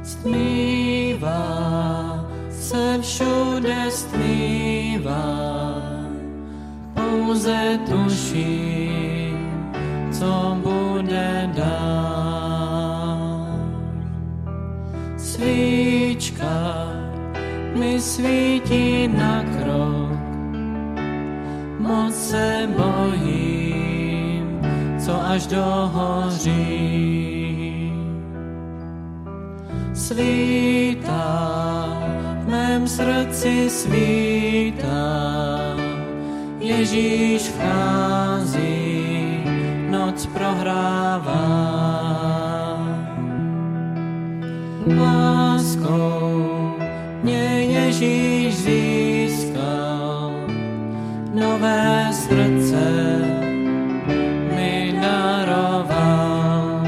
Stmívá se všude stmívá, pouze tuším, co bude dál. Svíčka mi svítí na krok, moc se bojím, co až dohoří. Svítá, v mém srdci svítá, Ježíš vchází, noc prohrává. Láskou mě Ježíš získal, nové srdce mi daroval.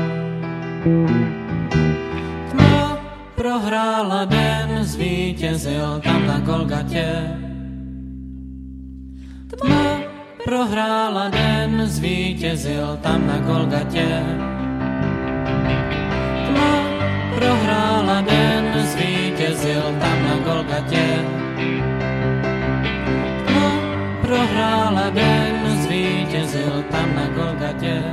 Tma prohrála den, zvítězil tam na Golgatě. Tma prohrála den, zvítězil tam na Golgatě. Tma prohrála den, zvítězil tam na Golgatě. Tma prohrála den, zvítězil tam na Golgatě.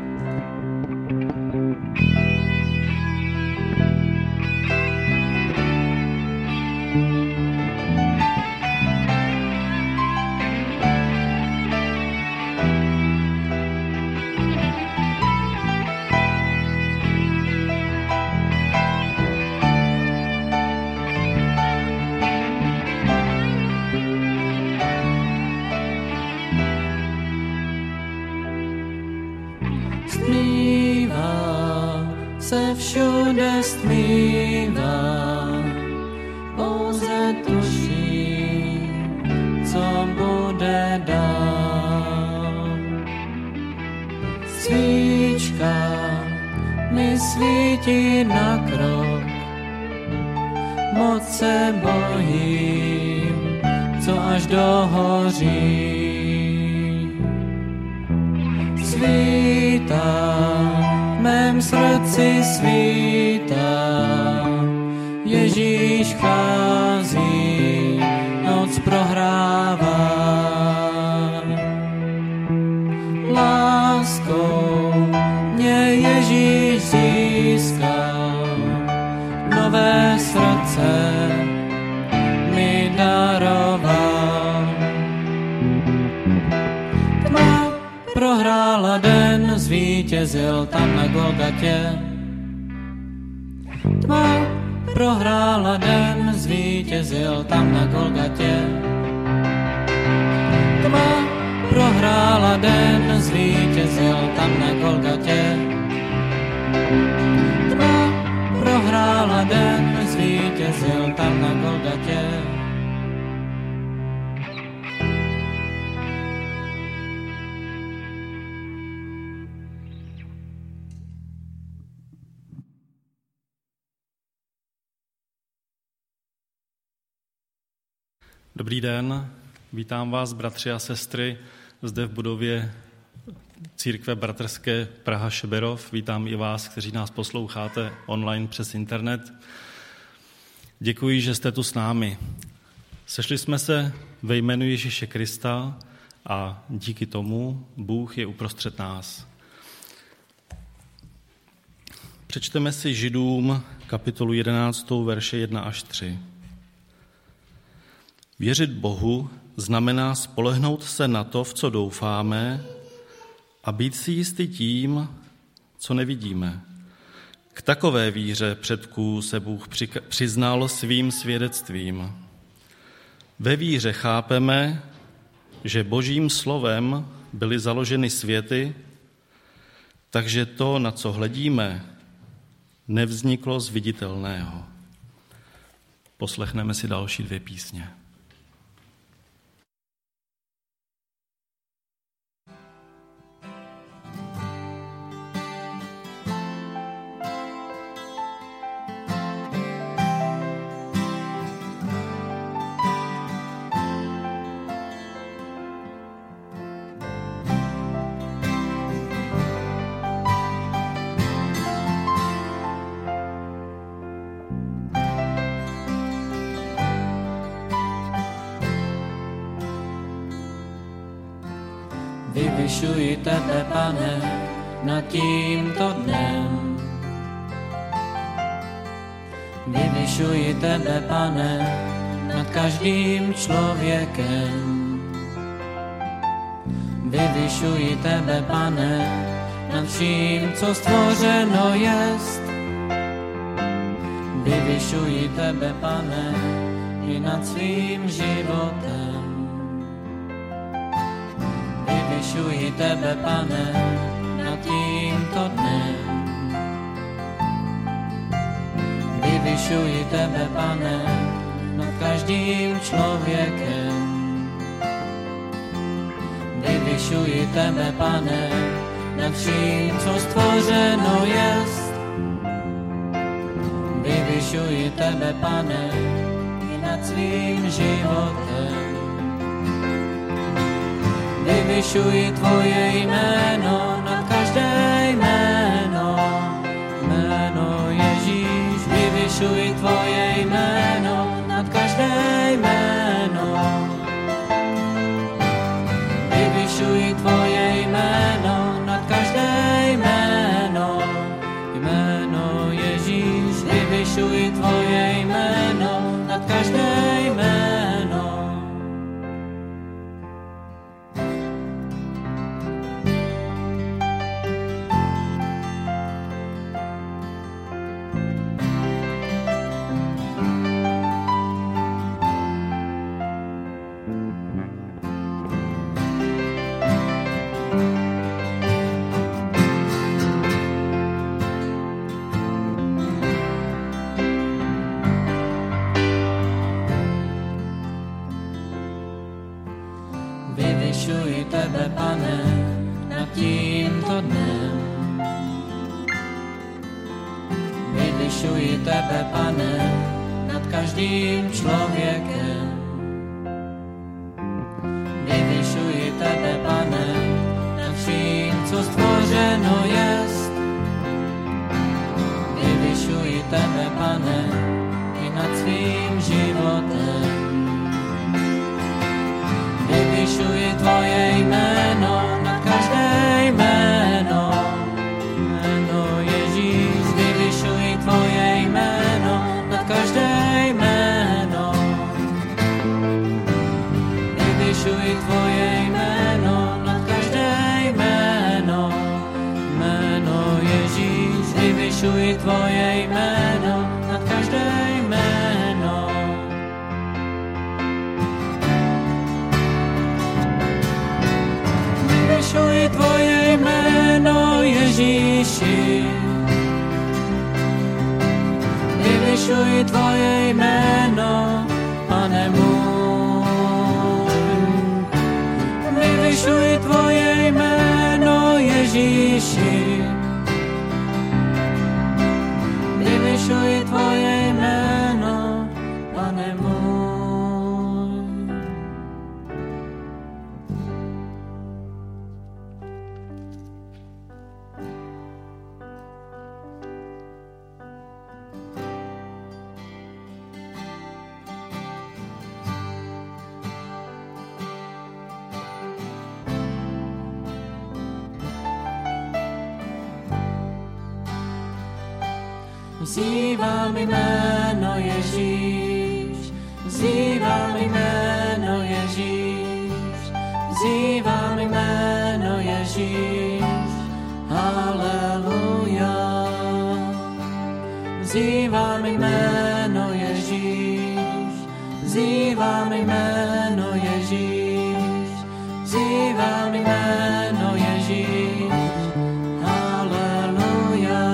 Se všude stmívá, pouze tuším, co bude dál. Svíčka mi svítí na krok, moc se bojím, co až dohoří. Svítá, v mém srdci svítá, Ježíš vchází, noc prohrává. Láskou mě Ježíš získal, nové srdce mi daroval. Tma prohrála den, zvítězil tam na Golgatě. Tma prohrála den, zvítězil tam na Golgatě. Tma prohrála den, zvítězil tam na Golgatě. Tma prohrála den, zvítězil tam na Golgatě. Dobrý den, vítám vás, bratři a sestry, zde v budově Církve bratrské Praha Šeberov. Vítám i vás, kteří nás posloucháte online přes internet. Děkuji, že jste tu s námi. Sešli jsme se ve jménu Ježíše Krista a díky tomu Bůh je uprostřed nás. Přečteme si Židům kapitolu 11, verše 1 až 3. Věřit Bohu znamená spolehnout se na to, v co doufáme, a být si jistý tím, co nevidíme. K takové víře předků se Bůh přiznal svým svědectvím. Ve víře chápeme, že Božím slovem byly založeny světy, takže to, na co hledíme, nevzniklo z viditelného. Poslechneme si další 2 písně. Vyvyšuji tebe, Pane, nad tímto dnem. Vyvyšuji tebe, Pane, nad každým člověkem. Vyvyšuji tebe, Pane, nad vším, co stvořeno jest. Vyvyšuji tebe, Pane, i nad svým životem. Vyvyšuji tebe, Pane, nad tímto dnem. Vyvyšuji tebe, Pane, nad každým člověkem. Vyvyšuji tebe, Pane, nad vším, co stvořeno jest. Vyvyšuji tebe, Pane, i nad svým životem. Vyvyšuji tvoje jméno nad každé jméno. Jméno Ježíš, vyvyšuji tvoje jméno nad každé jméno. Vyvyšuji tvoje jméno nad každé jméno. Jméno Ježíš, vyvyšuji tvoje jméno nad každé jméno. Vyvyšuji tebe, Pane, nad tímto dnem. Vyvyšuji tebe, Pane, nad každým člověkem. Vyvyšuji tebe, Pane, nad vším, co stvořeno jest. Vyvyšuji tebe, Pane, i nad svým životem. Vyvyšuji tvoje jméno nad každé jméno. Jméno Ježíš, vyvyšuji tvoje jméno nad každé jméno. Vyvyšuji tvoje jméno nad každé jméno. Jméno Ježíš, vyvyšuji tvoje jméno nad každé jméno. Vyvyšuji tvoje jméno, Ježíši. Vyvyšuji tvoje jméno, Pane můj. Vyvyšuji tvoje jméno, Ježíši. Vyvyšuji tvoje jméno, Pane můj. Vzývám jméno Ježíš, vzývám jméno Ježíš, vzývám jméno Ježíš, haleluja. Vzývám jméno Ježíš, vzývám jméno Ježíš, vzývám jméno Ježíš, haleluja.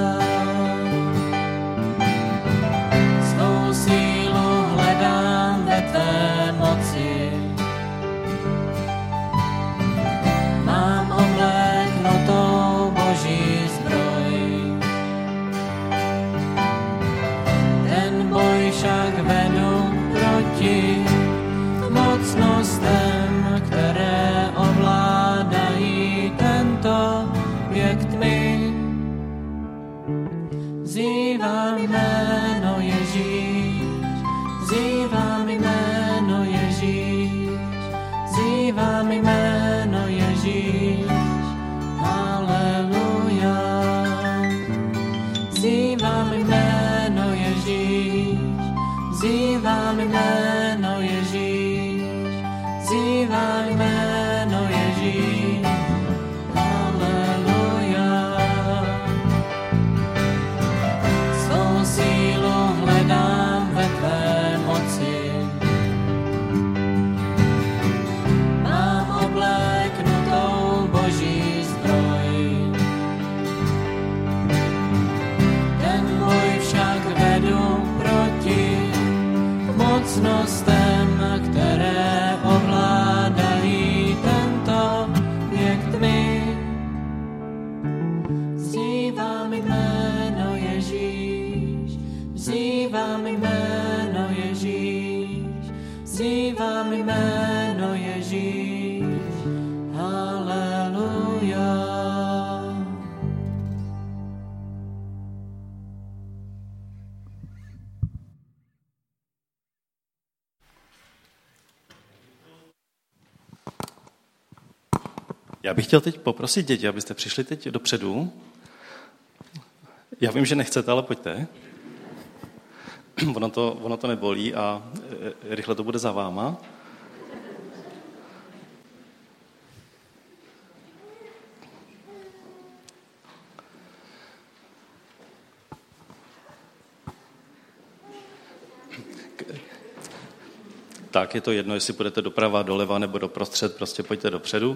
Mám obléknutou Boží zbroj. Ten boj však vedu proti mocnostem, které ovládají tento věk tmy. Vzývám jméno Ježíš, vzývám jméno Ježíš, vzývám jméno Ježíš, mocnostem, které ovládají tento věk tmy. Vzývám jméno Ježíš, vzývám jméno Ježíš, vzývám jméno Ježíš, haleluja. Já bych chtěl teď poprosit děti, abyste přišli teď dopředu. Já vím, že nechcete, ale pojďte. Ono to nebolí a rychle to bude za váma. Tak je to jedno, jestli půjdete doprava, doleva nebo doprostřed, prostě pojďte dopředu.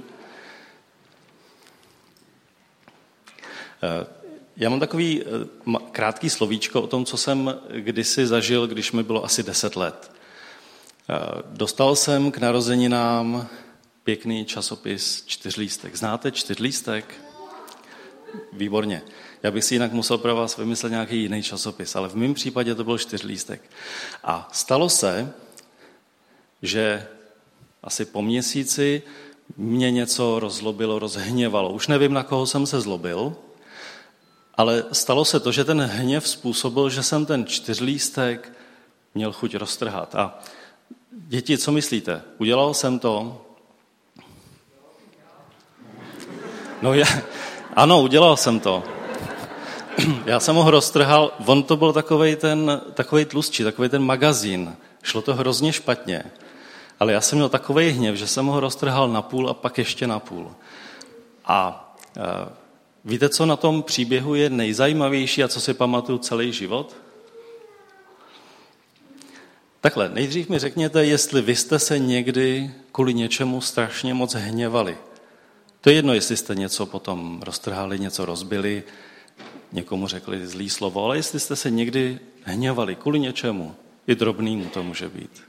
Já mám takový krátký slovíčko o tom, co jsem kdysi zažil, když mi bylo asi 10 let. Dostal jsem k narozeninám pěkný časopis Čtyřlístek. Znáte Čtyřlístek? Výborně. Já bych si jinak musel pro vás vymyslet nějaký jiný časopis, ale v mém případě to byl Čtyřlístek. A stalo se, že asi po měsíci mě něco rozlobilo, rozhněvalo. Už nevím, na koho jsem se zlobil, ale stalo se to, že ten hněv způsobil, že jsem ten Čtyřlístek měl chuť roztrhat. A děti, co myslíte? Udělal jsem to? Ano, udělal jsem to. Já jsem ho roztrhal, on to byl takovej tlustší, takovej ten magazín. Šlo to hrozně špatně. Ale já jsem měl takovej hněv, že jsem ho roztrhal na půl a pak ještě na půl. A víte, co na tom příběhu je nejzajímavější a co si pamatuju celý život? Takhle, nejdřív mi řekněte, jestli vy jste se někdy kvůli něčemu strašně moc hněvali. To je jedno, jestli jste něco potom roztrhali, něco rozbili, někomu řekli zlý slovo, ale jestli jste se někdy hněvali kvůli něčemu, i drobnýmu to může být.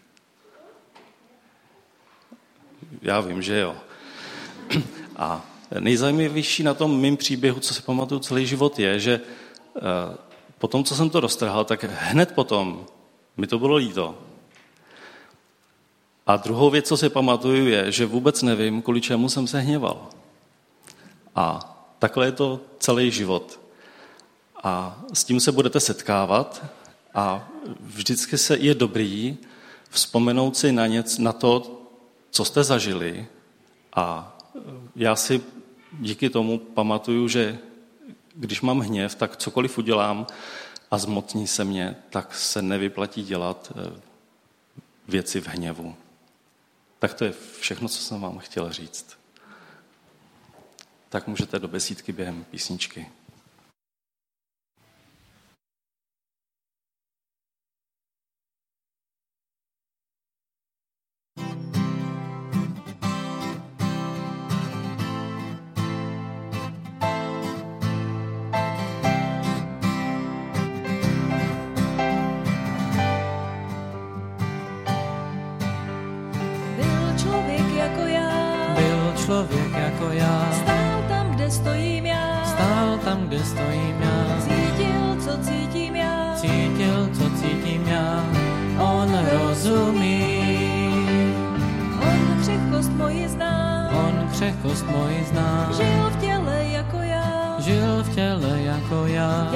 Já vím, že jo. A nejzajímavější na tom mým příběhu, co si pamatuju celý život, je, že po tom, co jsem to roztrhal, tak hned potom mi to bylo líto. A druhou věc, co si pamatuju, je, že vůbec nevím, kvůli čemu jsem se hněval. A takhle je to celý život. A s tím se budete setkávat a vždycky je dobrý vzpomenout si na to, co jste zažili. A já si díky tomu pamatuju, že když mám hněv, tak cokoliv udělám a zmocní se mě, tak se nevyplatí dělat věci v hněvu. Tak to je všechno, co jsem vám chtěl říct. Tak můžete do besídky během písničky. Člověk jako já, stál tam, kde stojím já, cítil, co cítím já, on rozumí, on křehkost moji zná, žil v těle jako já,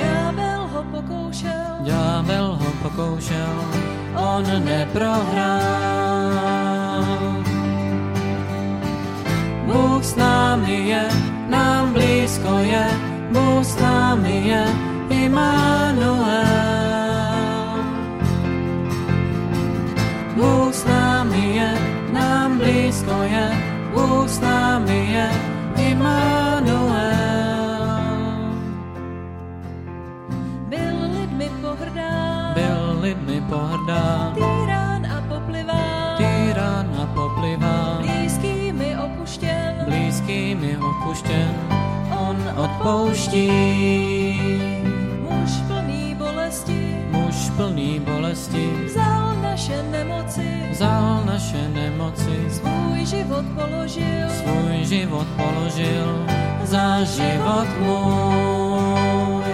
ďábel ho pokoušel, on neprohrál. Bůh s námi je, nám blízko je, Bůh s námi je, Immanuel. Bůh s námi je, nám blízko je, Bůh s námi je, Immanuel. Byl lidmi pohrdán, týrán a popliván, blízkými opuštěn, on odpouští. Muž plný naší bolesti, vzal naše nemoci, svůj život položil za život můj.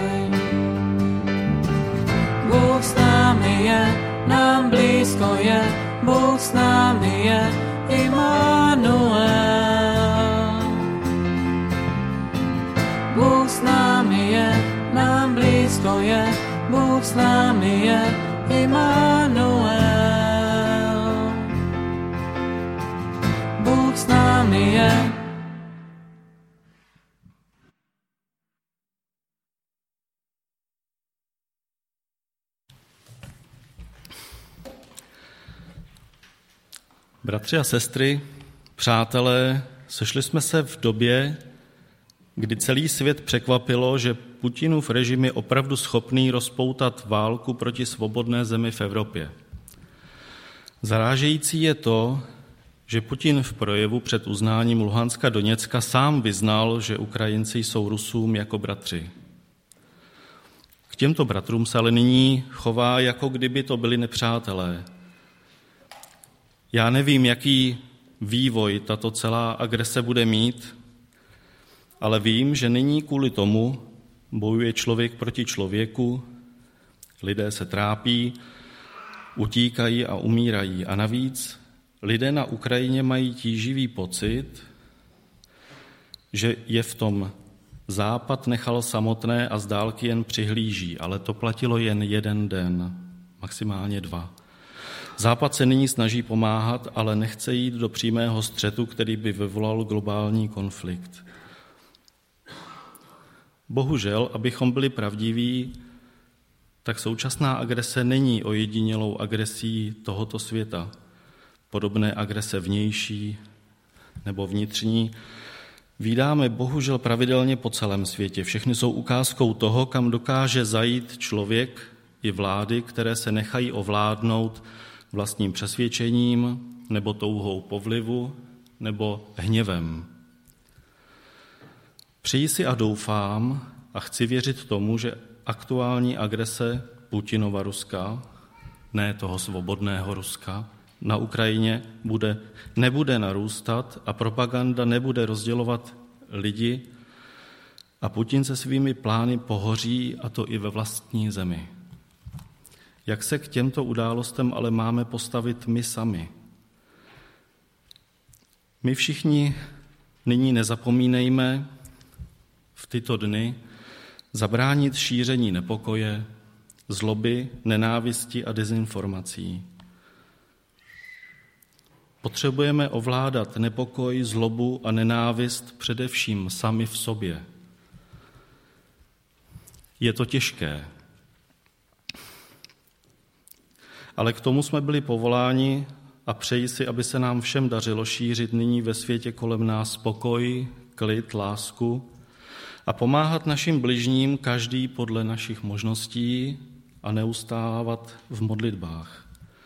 Bůh s námi je, nám blízko je, Bůh s námi je, Immanuel. Bůh s námi je, nám blízko je, Bůh s námi je, Immanuel. Bůh s námi je. Bratři a sestry, přátelé, sešli jsme se v době, kdy celý svět překvapilo, že Putinův režim je opravdu schopný rozpoutat válku proti svobodné zemi v Evropě. Zarážející je to, že Putin v projevu před uznáním Luhanska Doněcka sám vyznal, že Ukrajinci jsou Rusům jako bratři. K těmto bratrům se ale nyní chová, jako kdyby to byli nepřátelé. Já nevím, jaký vývoj tato celá agrese bude mít, ale vím, že nyní kvůli tomu bojuje člověk proti člověku, lidé se trápí, utíkají a umírají. A navíc lidé na Ukrajině mají tíživý pocit, že je v tom Západ nechal samotné a z dálky jen přihlíží, ale to platilo jen jeden den, maximálně 2. Západ se nyní snaží pomáhat, ale nechce jít do přímého střetu, který by vyvolal globální konflikt. Bohužel, abychom byli pravdiví, tak současná agrese není ojedinělou agresí tohoto světa. Podobné agrese vnější nebo vnitřní vídáme bohužel pravidelně po celém světě. Všechny jsou ukázkou toho, kam dokáže zajít člověk i vlády, které se nechají ovládnout vlastním přesvědčením nebo touhou po vlivu nebo hněvem. Přeji si a doufám a chci věřit tomu, že aktuální agrese Putinova Ruska, ne toho svobodného Ruska, na Ukrajině nebude narůstat a propaganda nebude rozdělovat lidi a Putin se svými plány pohoří, a to i ve vlastní zemi. Jak se k těmto událostem ale máme postavit my sami? My všichni nyní nezapomínejme v tyto dny zabránit šíření nepokoje, zloby, nenávisti a dezinformací. Potřebujeme ovládat nepokoj, zlobu a nenávist především sami v sobě. Je to těžké, ale k tomu jsme byli povoláni a přeji si, aby se nám všem dařilo šířit nyní ve světě kolem nás pokoj, klid, lásku a pomáhat našim bližním každý podle našich možností a neustávat v modlitbách.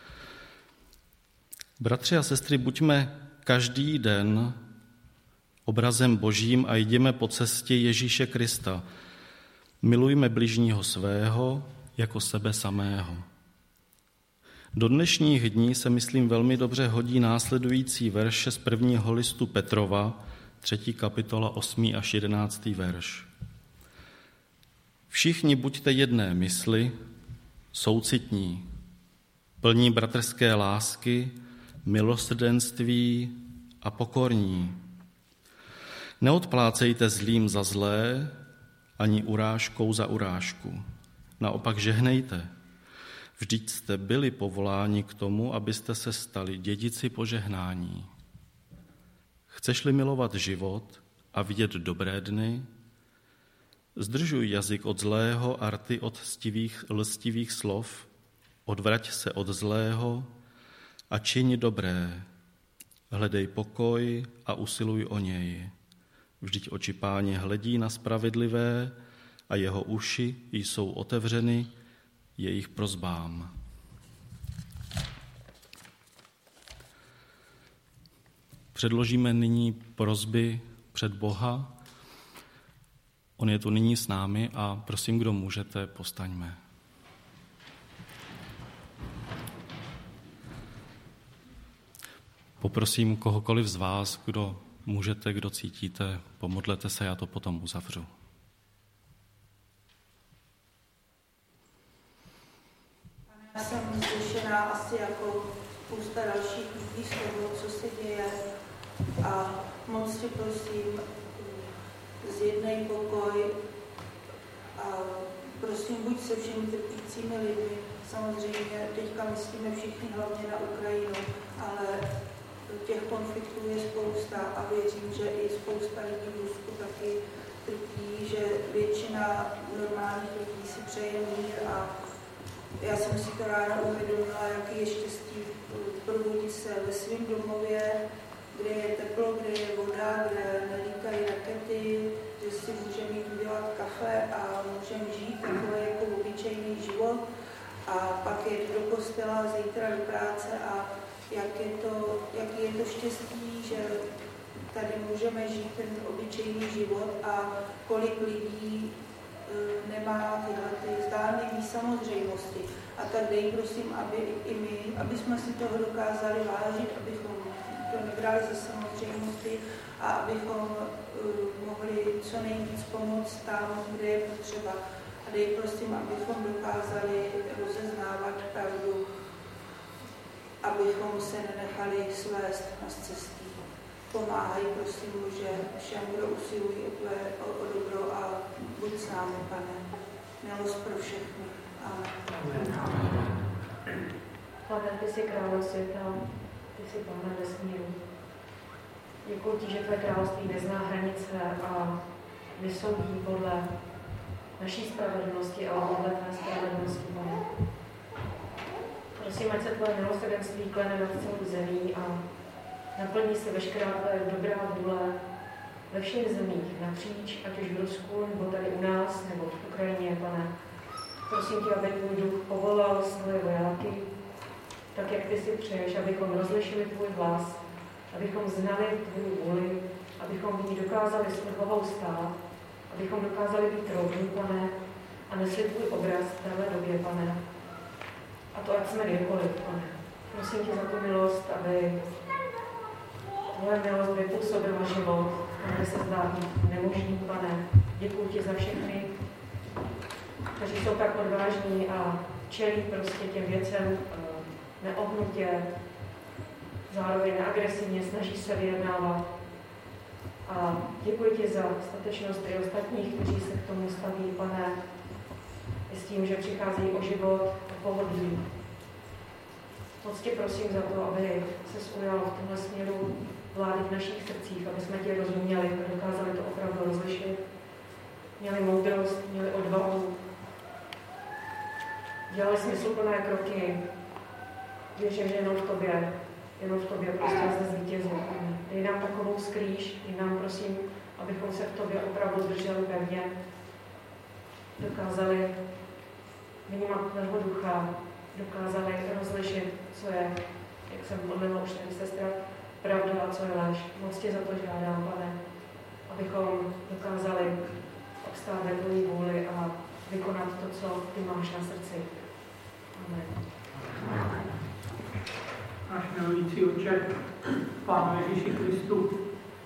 Bratři a sestry, buďme každý den obrazem Božím a jdeme po cestě Ježíše Krista. Milujme bližního svého jako sebe samého. Do dnešních dní se, myslím, velmi dobře hodí následující verše z 1. listu Petrova, 3. kapitola, 8. až 11. verš. Všichni buďte jedné mysli, soucitní, plní bratrské lásky, milosrdenství a pokorní. Neodplácejte zlým za zlé, ani urážkou za urážku. Naopak žehnejte. Vždyť jste byli povoláni k tomu, abyste se stali dědici požehnání. Chceš-li milovat život a vidět dobré dny, zdržuj jazyk od zlého a rty od lstivých slov, odvrať se od zlého a čiň dobré. Hledej pokoj a usiluj o něj. Vždyť oči Páně hledí na spravedlivé a jeho uši jsou otevřeny jejich prosbám. Předložíme nyní prosby před Boha. On je tu nyní s námi a prosím, kdo můžete, povstaňme. Poprosím kohokoliv z vás, kdo můžete, kdo cítíte, pomodlete se, já to potom uzavřu. Já jsem zrušená asi jako spousta dalších lidí z toho, co se děje. A moc tě prosím, zjednej pokoj a prosím, buď se všemi trpícími lidmi. Samozřejmě teďka myslíme všichni hlavně na Ukrajinu, ale těch konfliktů je spousta a věřím, že i spousta lidí v Rusku taky trpí, že většina normálních lidí si přeje mír a já jsem si to ráno uvědomila, jaký je štěstí probudit se ve svém domově, kde je teplo, kde je voda, kde nelítají rakety, že si můžeme jít udělat kafe a můžeme žít takový jako obyčejný život a pak jít do kostela, zítra do práce a jaký je to štěstí, že tady můžeme žít ten obyčejný život a kolik lidí nemá tyhle ty zdánlivé samozřejmosti. A tak dej prosím, aby i my, aby jsme si toho dokázali vážit, abychom to nebrali za samozřejmosti a abychom mohli co nejvíc pomoct tam, kde je potřeba. A dej prosím, abychom dokázali rozeznávat pravdu, abychom se nenechali svést na cestí. Pomáhaj, prosím, Bože, všem, kdo usilují o dobro a buď s námi, Pane. Milost pro všechny. Amen. Pane, ty jsi královem světa, ty jsi Pánem vesmíru. Děkuji ti, že tvé království nezná hranice a nesoudí podle naší spravedlnosti, ale podle tvé spravedlnosti, Pane. Prosím, ať se tvoje milosrdenství klene nad celou zemí a naplní se veškerá tvoje dobrá vůle ve všech zemích napříč, ať už v Rusku, nebo tady u nás, nebo v Ukrajině, Pane. Prosím tě, aby tvůj duch povolal svoje vojáky, tak jak ty si přeješ, abychom rozlišili tvůj hlas, abychom znali tvou vůli, abychom v ní dokázali s odvahou stát, abychom dokázali být rovní, Pane, a nesli tvůj obraz v téhle době, Pane. A to ať jsme kdekoliv, Pane. Prosím tě za tu milost, aby tvoje milost vypůsobila život, který se zdá být nemožný, Pane. Děkuji ti za všechny, kteří jsou tak odvážní a čelí prostě těm věcem neohnutě, zároveň neagresivně, snaží se vyjednávat. A děkuji ti za statečnost i ostatních, kteří se k tomu staví, Pane, i s tím, že přicházejí o život a pohodlí. Moc tě prosím za to, aby se ujal v tomhle směru vlády v našich srdcích, aby jsme tě rozuměli a dokázali to opravdu rozlišit. Měli moudrost, měli odvahu, dělali smysluplné kroky. Věřím, že jenom v tobě prostě se zvítězil. Dej nám takovou skrýš, dej nám prosím, abychom se v tobě opravdu drželi pevně, dokázali vnímat tvého ducha, dokázali rozlišit, co je, jak jsem mluvila už tady sestra, pravda a co je lež. Moc tě za to žádám, Pane, abychom dokázali obstát ve tvojí vůli a vykonat to, co ty máš na srdci. Amen. Náš milující Otče, Pánu Ježíši Kristu,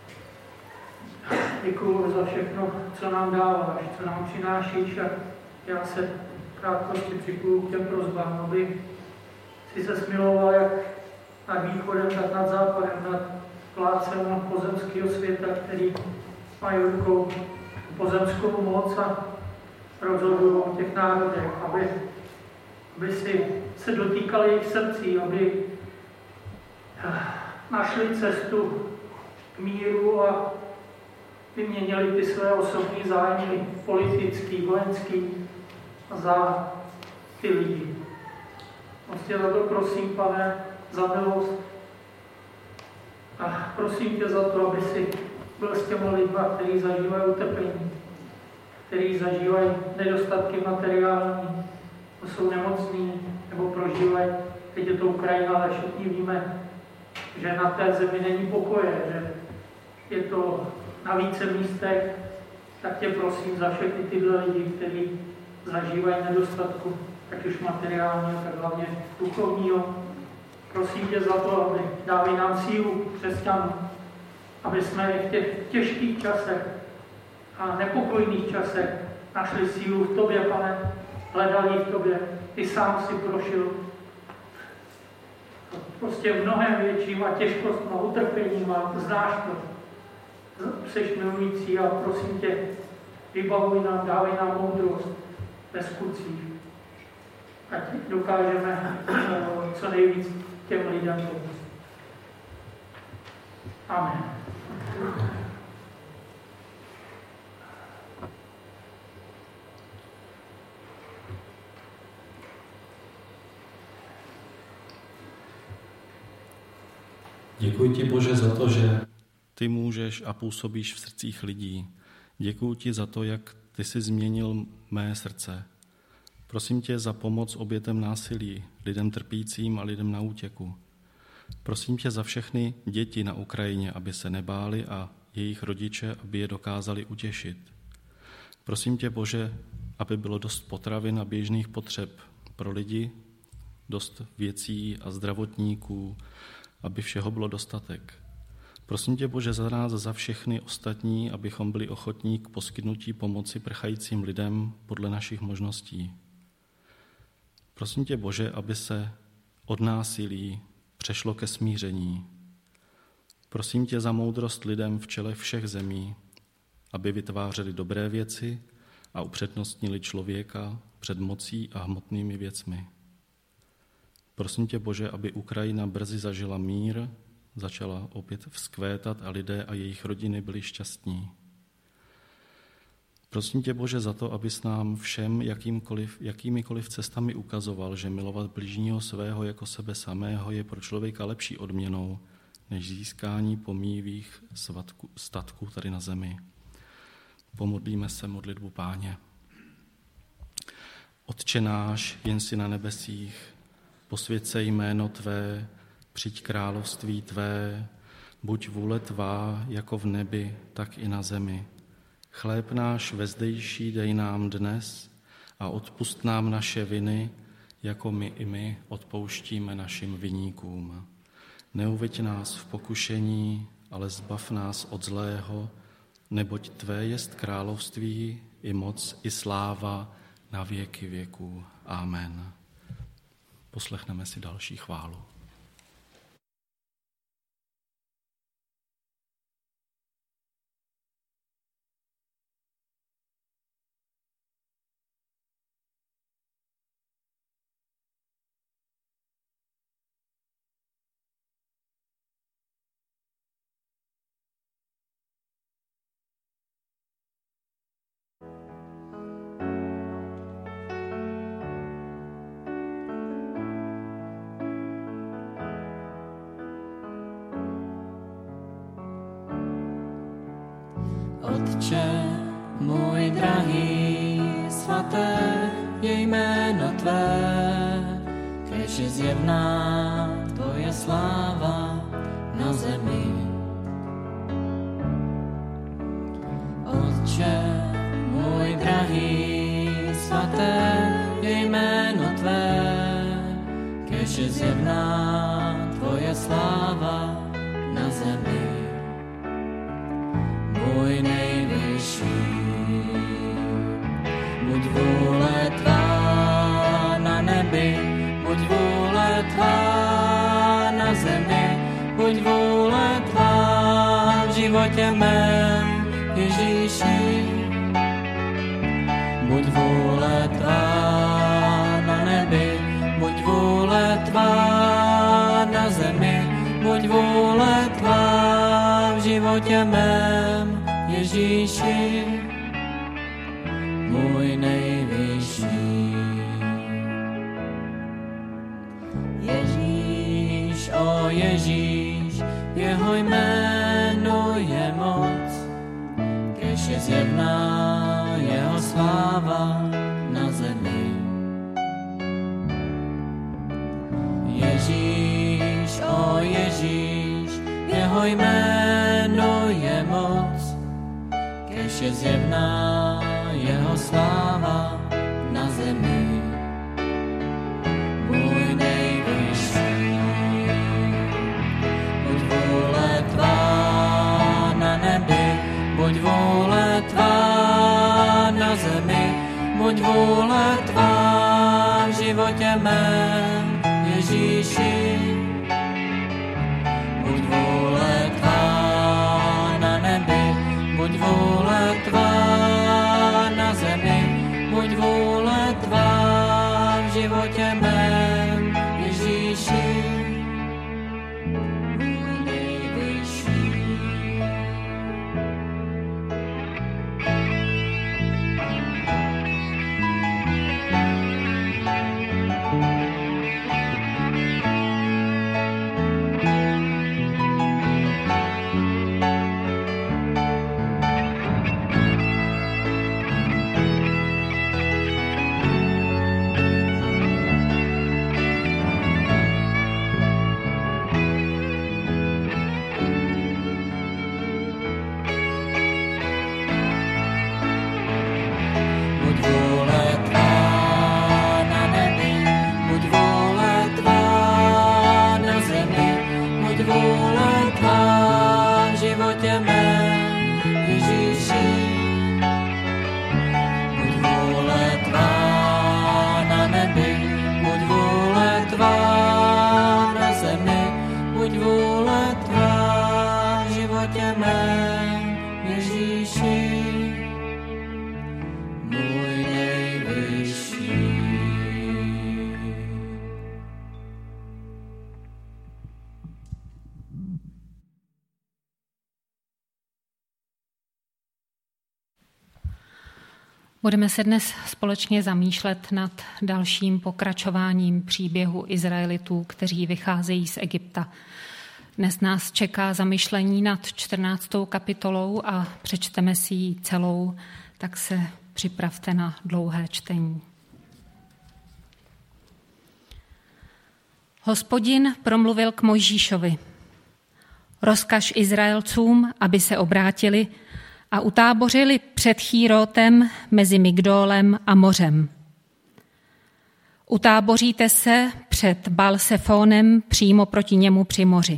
děkuju za všechno, co nám dáváš, co nám přinášíš a já se krátkosti připojuji k těm prosbám, aby si se smiloval jak nad východem, tak nad západem, nad vládcem pozemského světa, který mají v rukou pozemskou moc a rozhodují o těch národech, aby si se dotýkali jejich srdcí, aby našli cestu k míru a vyměnili ty své osobní zájmy, politický, vojenský, za ty lidi. Moc tě za to prosím, Pane, za milost. A prosím tě za to, aby si byl s těma lidma, kteří zažívají utrpení, kteří zažívají nedostatky materiální, jsou nemocní nebo prožívají. Teď je to Ukrajina, ale všichni víme, že na té zemi není pokoje, že je to na více místech, tak tě prosím za všechny tyhle lidi, kteří zažívají nedostatku, ať už materiálního, tak hlavně duchovního, Prosím tě za to, aby dávej nám sílu křesťanů, aby jsme v těch těžkých časech a nepokojných časech našli sílu v tobě, Pane, hledali v tobě. Ty sám si prošel prostě mnohem větším a těžkostma, utrpením a znáš to. Jseš milující a prosím tě, vybavuj nám, dávej nám moudrost ve skutcích. Ať dokážeme co nejvíc těm lidem pomoct. Amen. Děkuji ti, Bože, za to, že ty můžeš a působíš v srdcích lidí. Děkuji ti za to, jak ty jsi změnil mé srdce. Prosím tě za pomoc obětem násilí, lidem trpícím a lidem na útěku. Prosím tě za všechny děti na Ukrajině, aby se nebáli a jejich rodiče, aby je dokázali utěšit. Prosím tě, Bože, aby bylo dost potravin a běžných potřeb pro lidi, dost věcí a zdravotníků, aby všeho bylo dostatek. Prosím tě, Bože, za nás, za všechny ostatní, abychom byli ochotní k poskytnutí pomoci prchajícím lidem podle našich možností. Prosím tě, Bože, aby se od násilí přešlo ke smíření. Prosím tě za moudrost lidem v čele všech zemí, aby vytvářeli dobré věci a upřednostnili člověka před mocí a hmotnými věcmi. Prosím tě, Bože, aby Ukrajina brzy zažila mír, začala opět vzkvétat a lidé a jejich rodiny byli šťastní. Prosím tě, Bože, za to, abys nám všem jakýmikoliv cestami ukazoval, že milovat bližního svého jako sebe samého je pro člověka lepší odměnou, než získání pomíjivých statků tady na zemi. Pomodlíme se modlitbu Páně. Otče náš, jen si na nebesích, posvěť se jméno tvé, přijď království tvé, buď vůle tvá jako v nebi, tak i na zemi. Chléb náš vezdejší dej nám dnes a odpusť nám naše viny, jako my i my odpouštíme našim viníkům. Neuveď nás v pokušení, ale zbav nás od zlého, neboť tvé jest království, i moc, i sláva na věky věků. Amen. Poslechneme si další chválu. Otče můj drahý, svaté je jméno tvé, kéž je zjevná tvoje sláva na zemi. Otče můj drahý, svaté je jméno tvé, kéž je zjevná tvoje sláva na zemi. Můj nejvyšší, buď vůle tvá na nebi, buď vůle tvá na zemi, buď vůle tvá v životě mém, Ježíši. Buď vůle tvá na nebi, buď vůle tvá na zemi, buď vůle tvá v životě mém, Ježíši, můj nejvyšší. Ježíš, o Ježíš, jeho jméno je moc, kéž je zjevná jeho sláva na zemi. Ježíš, o Ježíš, jeho jméno je moc, kéž je zjevná jeho sláva na zemi. Můj nejvyšší, buď vůle tvá v životě mém, Ježíši. Buď vůle tvá na nebi, buď vůle tvá na zemi, buď vůle tvá v životě mém, Ježíši. Můj nejvyšší. Buď vůle tvá na nebi, buď vůle tvá na zemi, buď vůle tvá v životě mém, Ježíši. Buď vůle tvá na nebi, buď vůle tvá na zemi, buď vůle tvá v životě mém, Ježíši. Můj nejvyšší. Budeme se dnes společně zamýšlet nad dalším pokračováním příběhu Izraelitů, kteří vycházejí z Egypta. Dnes nás čeká zamyšlení nad 14. kapitolou a přečteme si ji celou, tak se připravte na dlouhé čtení. Hospodin promluvil k Mojžíšovi. Rozkaž Izraelcům, aby se obrátili a utábořili před Chýrótem mezi Migdólem a mořem. Utáboříte se před Baal-Sefónem přímo proti němu při moři.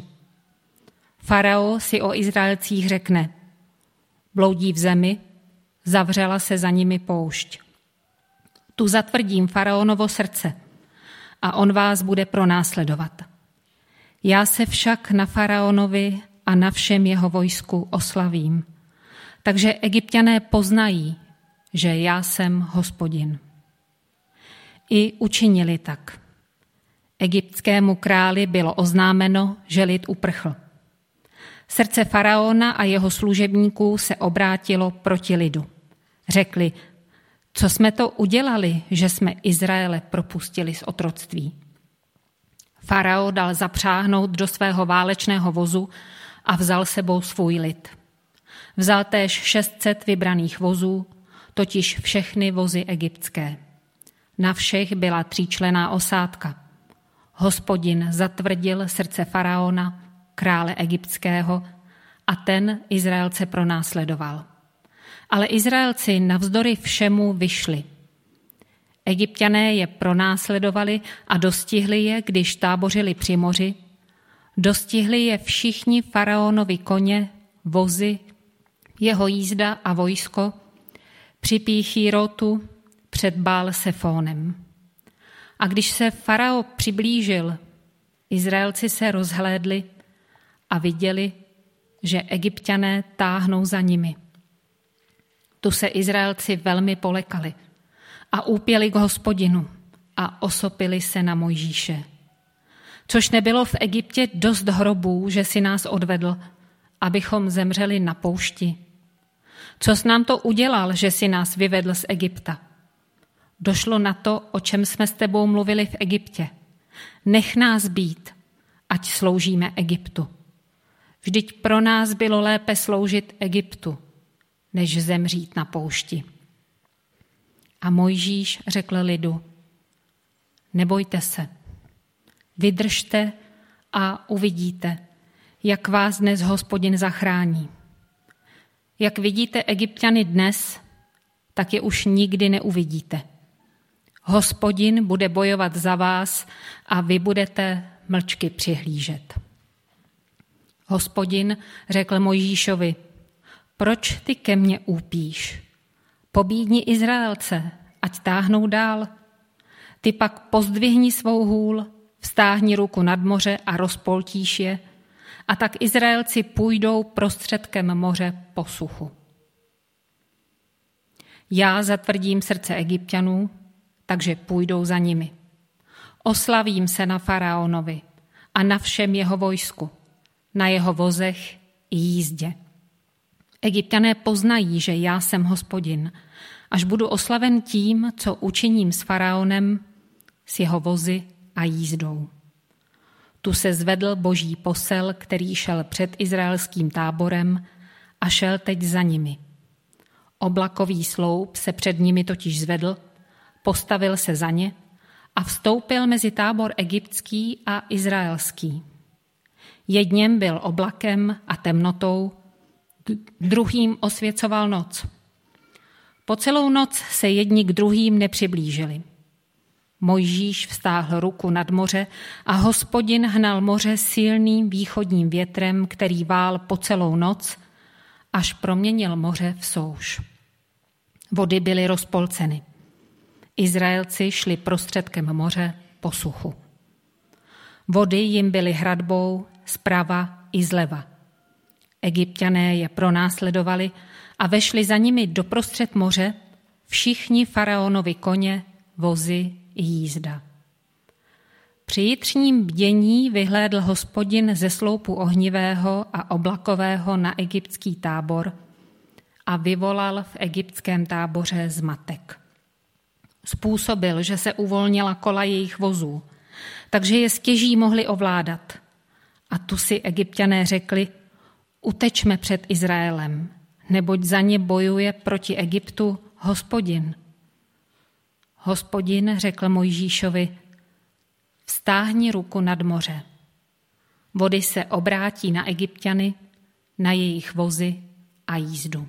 Farao si o Izraelcích řekne, bloudí v zemi, zavřela se za nimi poušť. Tu zatvrdím faraonovo srdce a on vás bude pronásledovat. Já se však na faraonovi a na všem jeho vojsku oslavím. Takže Egypťané poznají, že já jsem Hospodin. I učinili tak. Egyptskému králi bylo oznámeno, že lid uprchl. Srdce faraona a jeho služebníků se obrátilo proti lidu. Řekli, co jsme to udělali, že jsme Izraele propustili z otroctví. Farao dal zapřáhnout do svého válečného vozu a vzal sebou svůj lid. Vzal též 600 vybraných vozů, totiž všechny vozy egyptské. Na všech byla 3členná osádka. Hospodin zatvrdil srdce faraona, krále egyptského, a ten Izraelce pronásledoval. Ale Izraelci navzdory všemu vyšli. Egypťané je pronásledovali a dostihli je, když tábořili při moři. Dostihli je všichni faraonovi koně, vozy, jeho jízda a vojsko při Píchírotu před Baal-Sefónem. A když se farao přiblížil, Izraelci se rozhlédli a viděli, že Egypťané táhnou za nimi. Tu se Izraelci velmi polekali a úpěli k Hospodinu a osopili se na Mojžíše. Což nebylo v Egyptě dost hrobů, že si nás odvedl, abychom zemřeli na poušti. Co jsi nám to udělal, že si nás vyvedl z Egypta? Došlo na to, o čem jsme s tebou mluvili v Egyptě. Nech nás být, ať sloužíme Egyptu. Vždyť pro nás bylo lépe sloužit Egyptu, než zemřít na poušti. A Mojžíš řekl lidu, nebojte se, vydržte a uvidíte, jak vás dnes Hospodin zachrání. Jak vidíte Egypťany dnes, tak je už nikdy neuvidíte. Hospodin bude bojovat za vás a vy budete mlčky přihlížet. Hospodin řekl Mojžíšovi, proč ty ke mně úpíš? Pobídni Izraelce, ať táhnou dál. Ty pak pozdvihni svou hůl, vztáhni ruku nad moře a rozpoltíš je, a tak Izraelci půjdou prostředkem moře po suchu. Já zatvrdím srdce Egypťanů, takže půjdou za nimi. Oslavím se na faraonovi a na všem jeho vojsku, na jeho vozech i jízdě. Egypťané poznají, že já jsem Hospodin, až budu oslaven tím, co učiním s faraonem, s jeho vozy a jízdou. Tu se zvedl boží posel, který šel před izraelským táborem a šel teď za nimi. Oblakový sloup se před nimi totiž zvedl, postavil se za ně a vstoupil mezi tábor egyptský a izraelský. Jedním byl oblakem a temnotou, druhým osvěcoval noc. Po celou noc se jedni k druhým nepřiblížili. Mojžíš vztáhl ruku nad moře a Hospodin hnal moře silným východním větrem, který vál po celou noc, až proměnil moře v souš. Vody byly rozpolceny. Izraelci šli prostředkem moře po suchu. Vody jim byly hradbou zprava i zleva. Egypťané je pronásledovali a vešli za nimi doprostřed moře všichni faraonovi koně, vozy i jízda. Při jitřním bdění vyhlédl Hospodin ze sloupu ohnivého a oblakového na egyptský tábor a vyvolal v egyptském táboře zmatek. Způsobil, že se uvolnila kola jejich vozů, takže je stěží mohli ovládat. A tu si Egypťané řekli, utečme před Izraelem, neboť za ně bojuje proti Egyptu Hospodin. Hospodin řekl Mojžíšovi, vztáhni ruku nad moře. Vody se obrátí na Egypťany, na jejich vozy a jízdu.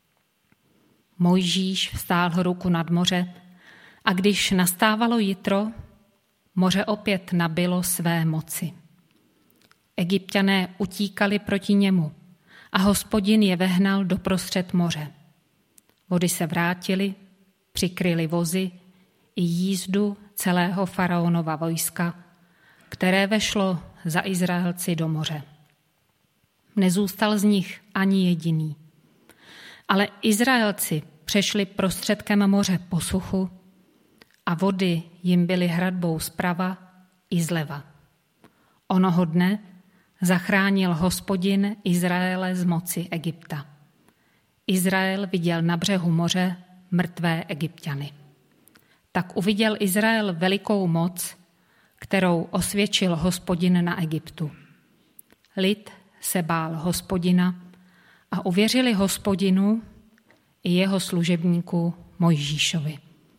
Mojžíš vztáhl ruku nad moře a když nastávalo jitro, moře opět nabylo své moci. Egypťané utíkali proti němu a Hospodin je vehnal doprostřed moře. Vody se vrátily, přikryly vozy i jízdu celého faraonova vojska, které vešlo za Izraelci do moře. Nezůstal z nich ani jediný. Ale Izraelci přešli prostředkem moře po suchu a vody jim byly hradbou zprava i zleva. Onoho dne zachránil Hospodin Izraele z moci Egypta. Izrael viděl na břehu moře mrtvé Egypťany. Tak uviděl Izrael velikou moc, kterou osvědčil Hospodin na Egyptu. Lid se bál Hospodina a uvěřili Hospodinu i jeho služebníku Mojžíšovi.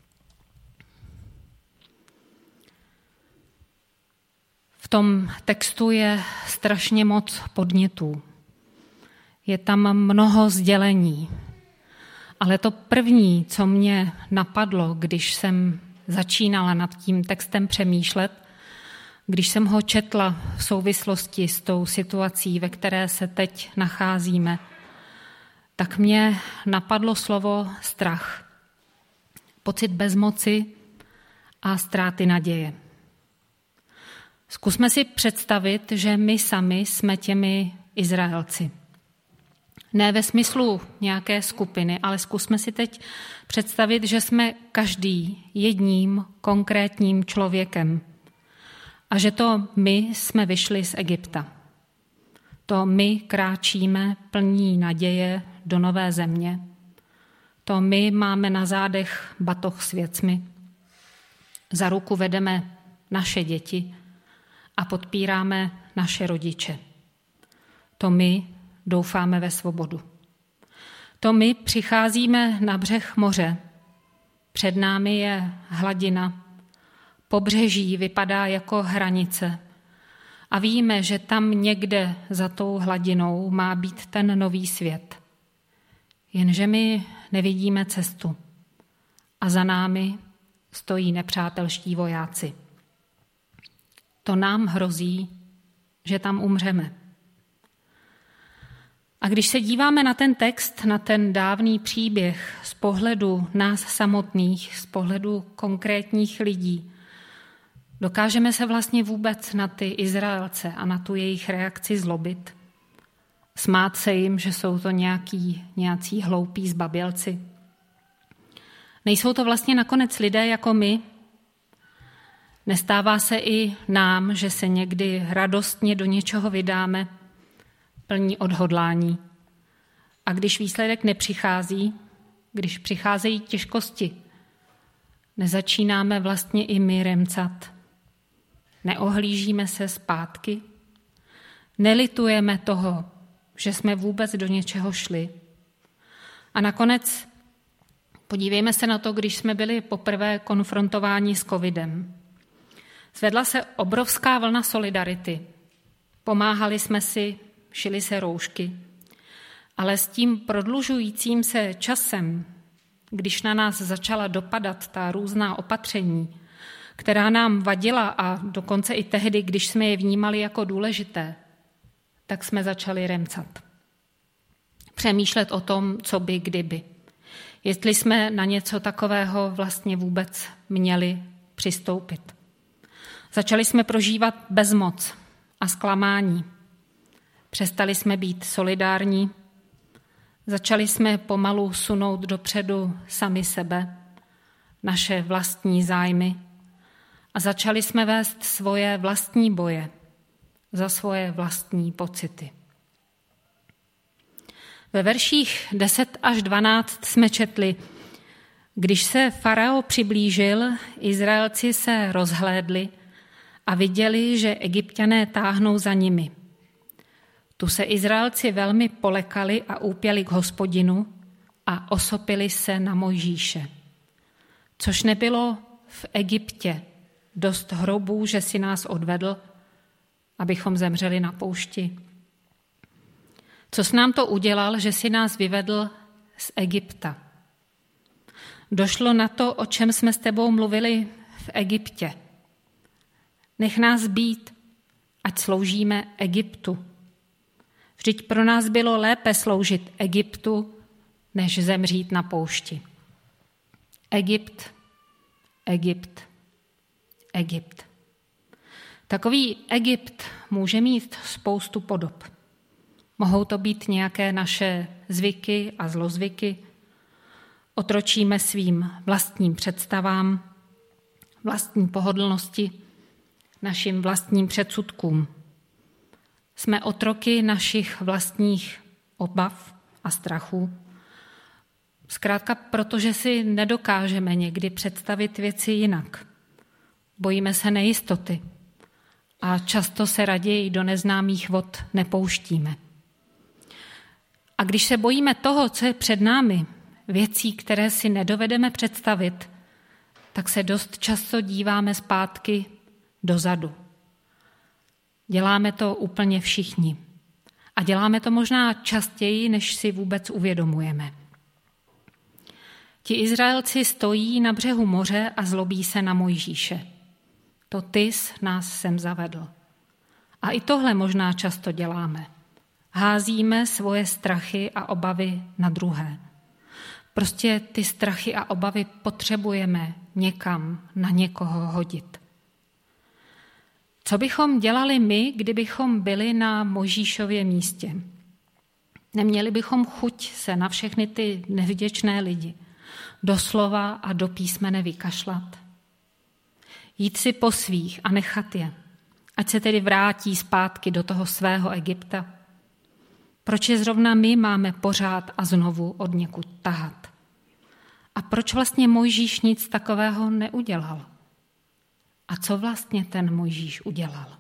V tom textu je strašně moc podnětů. Je tam mnoho sdělení. Ale to první, co mě napadlo, když jsem začínala nad tím textem přemýšlet, když jsem ho četla v souvislosti s tou situací, ve které se teď nacházíme, tak mě napadlo slovo strach. Pocit bezmoci a ztráty naděje. Zkusme si představit, že my sami jsme těmi Izraelci. Ne ve smyslu nějaké skupiny, ale zkusme si teď představit, že jsme každý jedním konkrétním člověkem a že to my jsme vyšli z Egypta. To my kráčíme plní naděje do nové země. To my máme na zádech batoh s věcmi. Za ruku vedeme naše děti a podpíráme naše rodiče. To my doufáme ve svobodu. To my přicházíme na břeh moře. Před námi je hladina. Pobřeží vypadá jako hranice. A víme, že tam někde za tou hladinou má být ten nový svět. Jenže my nevidíme cestu. A za námi stojí nepřátelští vojáci. To nám hrozí, že tam umřeme. A když se díváme na ten text, na ten dávný příběh z pohledu nás samotných, z pohledu konkrétních lidí, dokážeme se vlastně vůbec na ty Izraelce a na tu jejich reakci zlobit. Smát se jim, že jsou to nějací hloupí zbabělci. Nejsou to vlastně nakonec lidé jako my? Nestává se i nám, že se někdy radostně do něčeho vydáme, plní odhodlání. A když výsledek nepřichází, když přicházejí těžkosti, nezačínáme vlastně i my remcat. Neohlížíme se zpátky, nelitujeme toho, že jsme vůbec do něčeho šli. A nakonec podívejme se na to, když jsme byli poprvé konfrontováni s covidem. Zvedla se obrovská vlna solidarity. Pomáhali jsme si, šili se roušky. Ale s tím prodlužujícím se časem, když na nás začala dopadat ta různá opatření, která nám vadila a dokonce i tehdy, když jsme je vnímali jako důležité, tak jsme začali remcat. Přemýšlet o tom, co by, kdyby. Jestli jsme na něco takového vlastně vůbec měli přistoupit. Začali jsme prožívat bezmoc a zklamání. Přestali jsme být solidární. Začali jsme pomalu sunout dopředu sami sebe, naše vlastní zájmy a začali jsme vést svoje vlastní boje za svoje vlastní pocity. Ve verších 10 až 12 jsme četli: Když se farao přiblížil, Izraelci se rozhlédli a viděli, že Egypťané táhnou za nimi. Tu se Izraelci velmi polekali a úpěli k Hospodinu a osopili se na Mojžíše. Což nebylo v Egyptě dost hrobů, že si nás odvedl, abychom zemřeli na poušti. Co jsi nám to udělal, že si nás vyvedl z Egypta? Došlo na to, o čem jsme s tebou mluvili v Egyptě. Nech nás být, ať sloužíme Egyptu. Vždyť pro nás bylo lépe sloužit Egyptu, než zemřít na poušti. Egypt, Egypt, Egypt. Takový Egypt může mít spoustu podob. Mohou to být nějaké naše zvyky a zlozvyky. Otročíme svým vlastním představám, vlastní pohodlnosti, našim vlastním předsudkům. Jsme otroky našich vlastních obav a strachů. Zkrátka, protože si nedokážeme někdy představit věci jinak. Bojíme se nejistoty a často se raději do neznámých vod nepouštíme. A když se bojíme toho, co je před námi, věcí, které si nedovedeme představit, tak se dost často díváme zpátky dozadu. Děláme to úplně všichni. A děláme to možná častěji, než si vůbec uvědomujeme. Ti Izraelci stojí na břehu moře a zlobí se na Mojžíše. To ty jsi nás sem zavedl. A i tohle možná často děláme. Házíme svoje strachy a obavy na druhé. Prostě ty strachy a obavy potřebujeme někam, na někoho hodit. Co bychom dělali my, kdybychom byli na Mojžíšově místě? Neměli bychom chuť se na všechny ty nevděčné lidi doslova a do písmene vykašlat? Jít si po svých a nechat je, ať se tedy vrátí zpátky do toho svého Egypta? Proč je zrovna my máme pořád a znovu od někud tahat? A proč vlastně Mojžíš nic takového neudělal? A co vlastně ten Mojžíš udělal?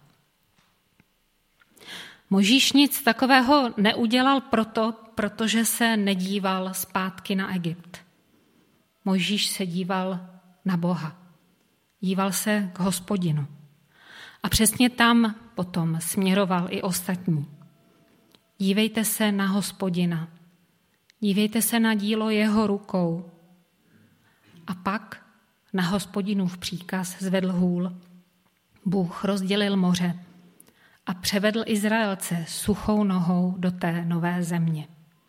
Mojžíš nic takového neudělal protože se nedíval zpátky na Egypt. Mojžíš se díval na Boha. Díval se k Hospodinu. A přesně tam potom směroval i ostatní. Dívejte se na Hospodina. Dívejte se na dílo jeho rukou. A pak na Hospodinův příkaz zvedl hůl. Bůh rozdělil moře a převedl Izraelce suchou nohou do té nové země.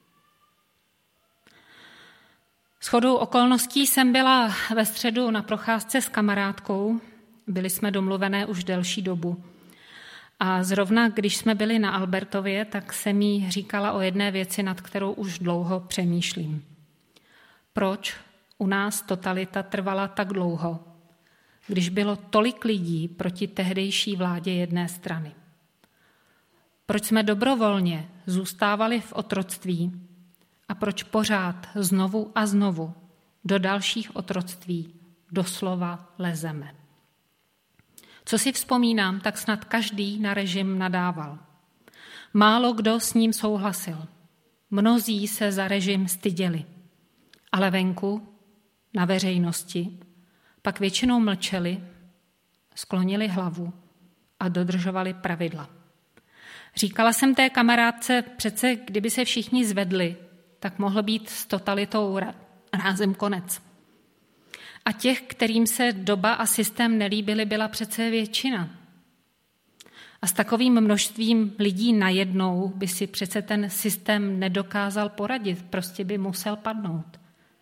Shodou okolností jsem byla ve středu na procházce s kamarádkou, byli jsme domluvené už delší dobu. A zrovna, když jsme byli na Albertově, tak jsem jí říkala o jedné věci, nad kterou už dlouho přemýšlím. Proč u nás totalita trvala tak dlouho, když bylo tolik lidí proti tehdejší vládě jedné strany? Proč jsme dobrovolně zůstávali v otroctví a proč pořád znovu a znovu do dalších otroctví doslova lezeme? Co si vzpomínám, tak snad každý na režim nadával. Málo kdo s ním souhlasil. Mnozí se za režim styděli. Ale venku, na veřejnosti, pak většinou mlčeli, sklonili hlavu a dodržovali pravidla. Říkala jsem té kamarádce, přece kdyby se všichni zvedli, tak mohl být s totalitou rázem konec. A těch, kterým se doba a systém nelíbily, byla přece většina. A s takovým množstvím lidí najednou by si přece ten systém nedokázal poradit, prostě by musel padnout.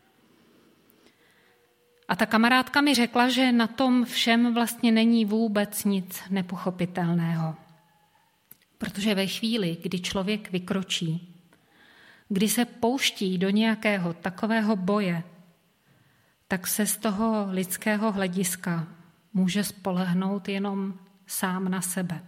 A ta kamarádka mi řekla, že na tom všem vlastně není vůbec nic nepochopitelného. Protože ve chvíli, kdy člověk vykročí, kdy se pouští do nějakého takového boje, tak se z toho lidského hlediska může spolehnout jenom sám na sebe.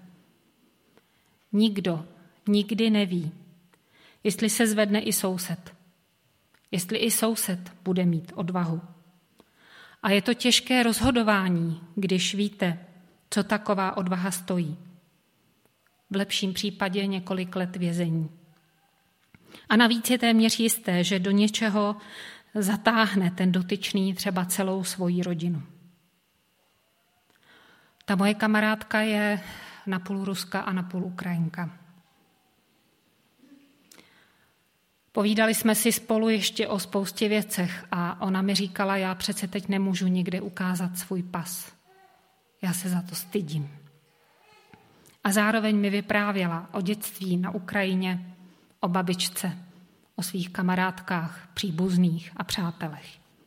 Nikdo nikdy neví, jestli se zvedne i soused, jestli i soused bude mít odvahu. A je to těžké rozhodování, když víte, co taková odvaha stojí. V lepším případě několik let vězení. A navíc je téměř jisté, že do něčeho zatáhne ten dotyčný třeba celou svoji rodinu. Ta moje kamarádka je napůl Ruska a napůl Ukrajinka. Povídali jsme si spolu ještě o spoustě věcech a ona mi říkala, já přece teď nemůžu nikde ukázat svůj pas. Já se za to stydím. A zároveň mi vyprávěla o dětství na Ukrajině, o babičce, o svých kamarádkách, příbuzných a přátelech.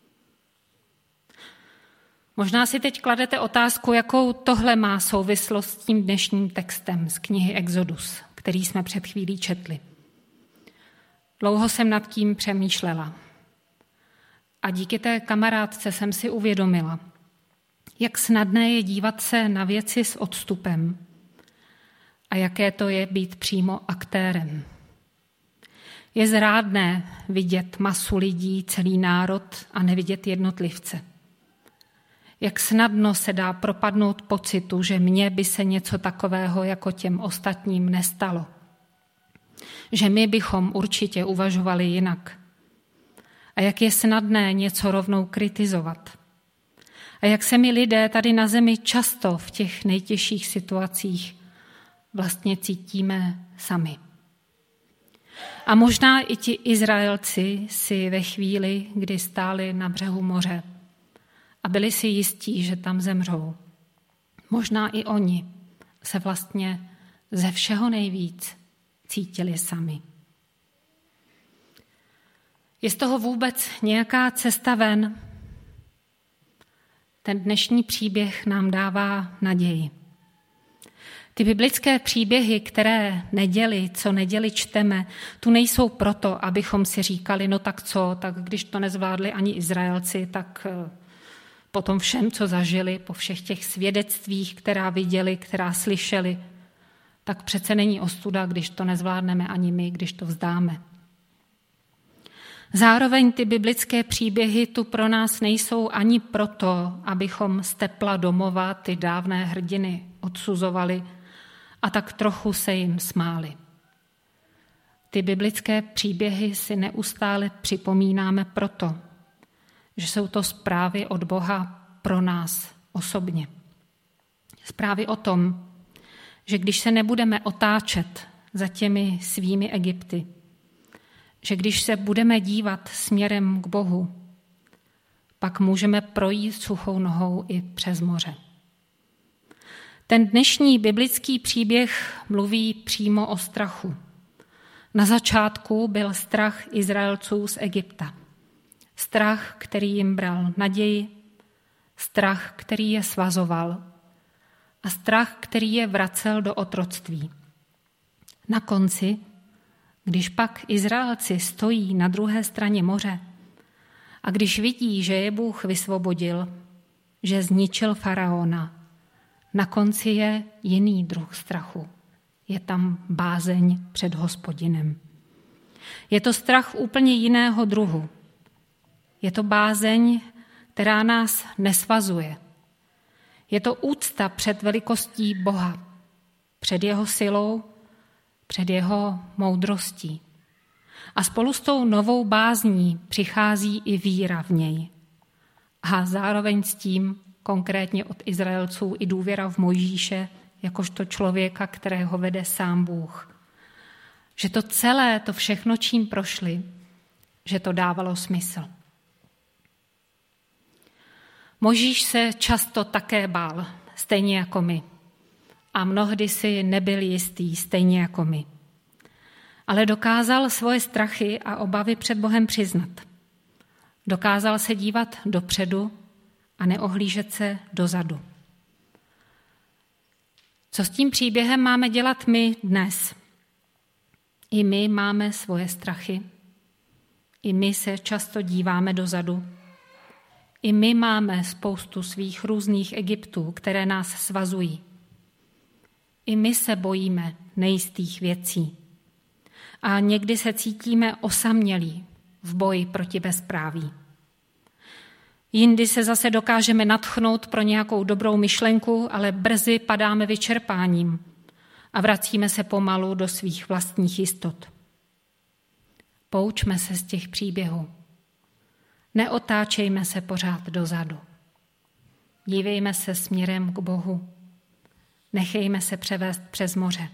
Možná si teď kladete otázku, jakou tohle má souvislost s tím dnešním textem z knihy Exodus, který jsme před chvílí četli. Dlouho jsem nad tím přemýšlela. A díky té kamarádce jsem si uvědomila, jak snadné je dívat se na věci s odstupem a jaké to je být přímo aktérem. Je zrádné vidět masu lidí, celý národ a nevidět jednotlivce. Jak snadno se dá propadnout pocitu, že mně by se něco takového jako těm ostatním nestalo. Že my bychom určitě uvažovali jinak. A jak je snadné něco rovnou kritizovat. A jak se my lidé tady na zemi často v těch nejtěžších situacích vlastně cítíme sami. A možná i ti Izraelci si ve chvíli, kdy stáli na břehu moře a byli si jistí, že tam zemřou, možná i oni se vlastně ze všeho nejvíc cítili sami. Je z toho vůbec nějaká cesta ven? Ten dnešní příběh nám dává naději. Ty biblické příběhy, které co neděli čteme, tu nejsou proto, abychom si říkali, no tak co, tak když to nezvládli ani Izraelci, tak po tom všem, co zažili, po všech těch svědectvích, která viděli, která slyšeli, tak přece není ostuda, když to nezvládneme ani my, když to vzdáme. Zároveň ty biblické příběhy tu pro nás nejsou ani proto, abychom z tepla domova ty dávné hrdiny odsuzovali a tak trochu se jim smáli. Ty biblické příběhy si neustále připomínáme proto, že jsou to zprávy od Boha pro nás osobně. Zprávy o tom, že když se nebudeme otáčet za těmi svými Egypty, že když se budeme dívat směrem k Bohu, pak můžeme projít suchou nohou i přes moře. Ten dnešní biblický příběh mluví přímo o strachu. Na začátku byl strach Izraelců z Egypta. Strach, který jim bral naději, strach, který je svazoval a strach, který je vracel do otroctví. Na konci, když pak Izraelci stojí na druhé straně moře a když vidí, že je Bůh vysvobodil, že zničil faraona, na konci je jiný druh strachu. Je tam bázeň před Hospodinem. Je to strach úplně jiného druhu. Je to bázeň, která nás nesvazuje. Je to úcta před velikostí Boha, před jeho silou, před jeho moudrostí. A spolu s tou novou bázní přichází i víra v něj. A zároveň s tím, konkrétně od Izraelců, i důvěra v Mojžíše, jakožto člověka, kterého vede sám Bůh. Že to celé, to všechno, čím prošli, že to dávalo smysl. Mojžíš se často také bál, stejně jako my. A mnohdy si nebyl jistý, stejně jako my. Ale dokázal svoje strachy a obavy před Bohem přiznat. Dokázal se dívat dopředu a neohlížet se dozadu. Co s tím příběhem máme dělat my dnes? I my máme svoje strachy. I my se často díváme dozadu. I my máme spoustu svých různých Egyptů, které nás svazují. I my se bojíme nejistých věcí. A někdy se cítíme osamělí v boji proti bezpráví. Jindy se zase dokážeme nadchnout pro nějakou dobrou myšlenku, ale brzy padáme vyčerpáním a vracíme se pomalu do svých vlastních jistot. Poučme se z těch příběhů. Neotáčejme se pořád dozadu. Dívejme se směrem k Bohu. Nechejme se převést přes moře.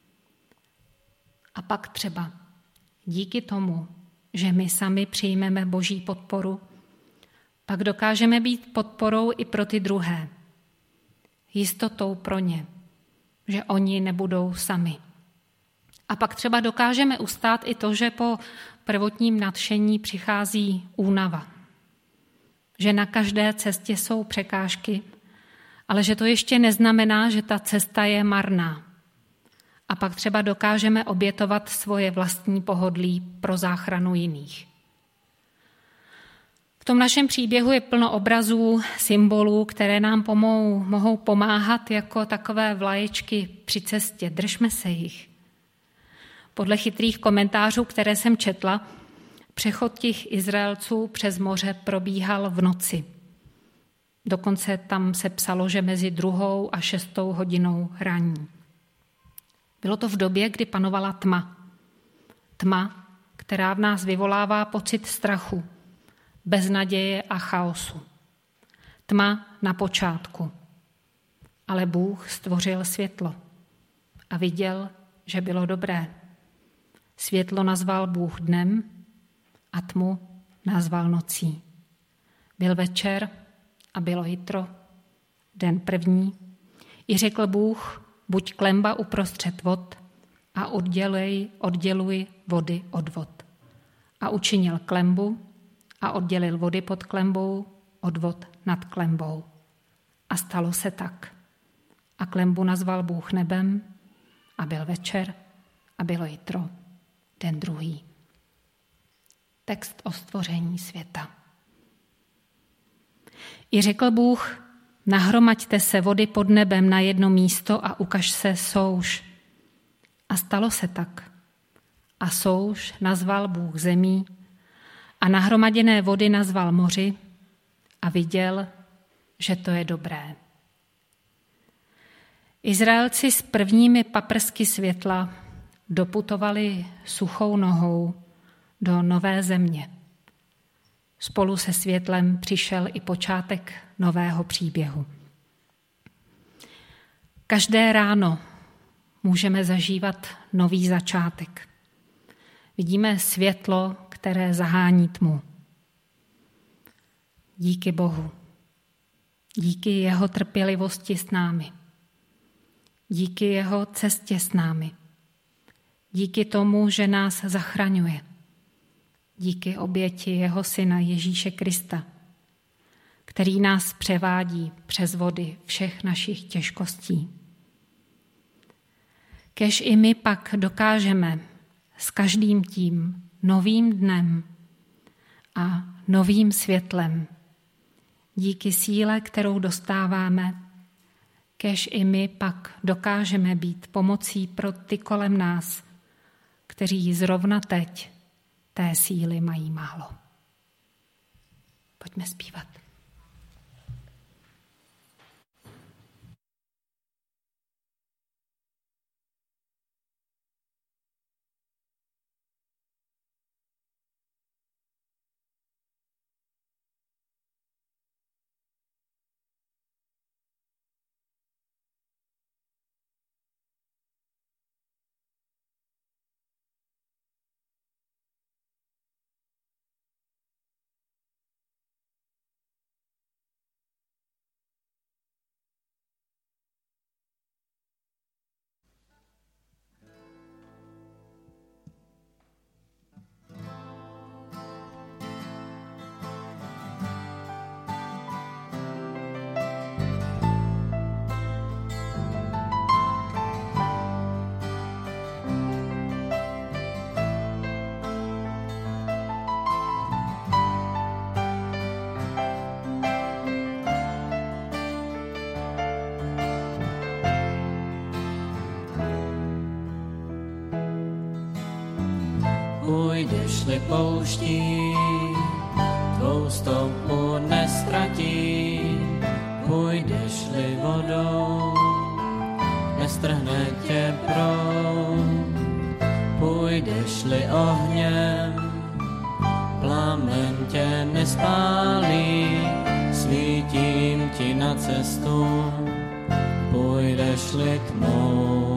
A pak třeba díky tomu, že my sami přijmeme Boží podporu, pak dokážeme být podporou i pro ty druhé. Jistotou pro ně, že oni nebudou sami. A pak třeba dokážeme ustát i to, že po prvotním nadšení přichází únava. Že na každé cestě jsou překážky, ale že to ještě neznamená, že ta cesta je marná. A pak třeba dokážeme obětovat svoje vlastní pohodlí pro záchranu jiných. V tom našem příběhu je plno obrazů, symbolů, které nám mohou pomáhat jako takové vlaječky při cestě. Držme se jich. Podle chytrých komentářů, které jsem četla, přechod těch Izraelců přes moře probíhal v noci. Dokonce tam se psalo, že mezi 2. a 6. hodinou raní. Bylo to v době, kdy panovala tma. Tma, která v nás vyvolává pocit strachu, beznaděje a chaosu. Tma na počátku. Ale Bůh stvořil světlo a viděl, že bylo dobré. Světlo nazval Bůh dnem a tmu nazval nocí. Byl večer a bylo jitro, den první. I řekl Bůh, buď klemba uprostřed vod a odděluj vody od vod. A učinil klembu a oddělil vody pod klembou od vod nad klembou. A stalo se tak. A klembu nazval Bůh nebem a byl večer a bylo jitro, den druhý. Text o stvoření světa. I řekl Bůh, nahromaďte se vody pod nebem na jedno místo a ukaž se souš. A stalo se tak. A souš nazval Bůh zemí a nahromaděné vody nazval moři a viděl, že to je dobré. Izraelci s prvními paprsky světla doputovali suchou nohou do nové země. Spolu se světlem přišel i počátek nového příběhu. Každé ráno můžeme zažívat nový začátek. Vidíme světlo, které zahání tmu. Díky Bohu. Díky jeho trpělivosti s námi. díky jeho cestě s námi, díky tomu, že nás zachraňuje, díky oběti jeho syna Ježíše Krista, který nás převádí přes vody všech našich těžkostí. Kéž i my pak dokážeme s každým tím novým dnem a novým světlem, díky síle, kterou dostáváme, kéž i my pak dokážeme být pomocí pro ty kolem nás, kteří zrovna teď té síly mají málo. Pojďme zpívat. Půjdeš-li pouští, tvou stopu nestratí, půjdeš-li vodou, nestrhne tě proud, půjdeš-li ohněm, plamen tě nespálí, svítím ti na cestu, půjdeš-li tmou.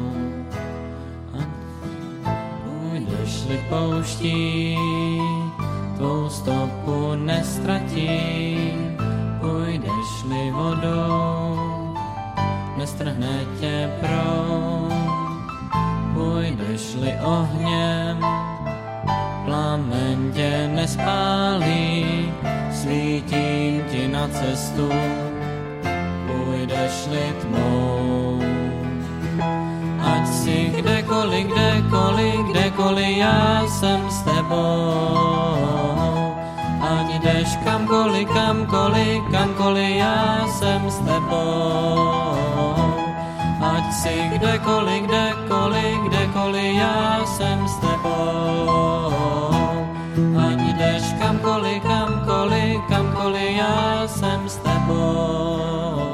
Půjdeš-li pouští, tvou stopu nestratí, půjdeš-li vodou, nestrhne tě proud, půjdeš-li ohněm, plamen tě nespálí, svítím ti na cestu, půjdeš-li tmou. Ať si kdekoliv, já jsem s tebou. Ať jdeš kamkoliv, já jsem s tebou. Ať si kdekoliv, já jsem s tebou. Ať jdeš kamkoliv, já jsem s tebou.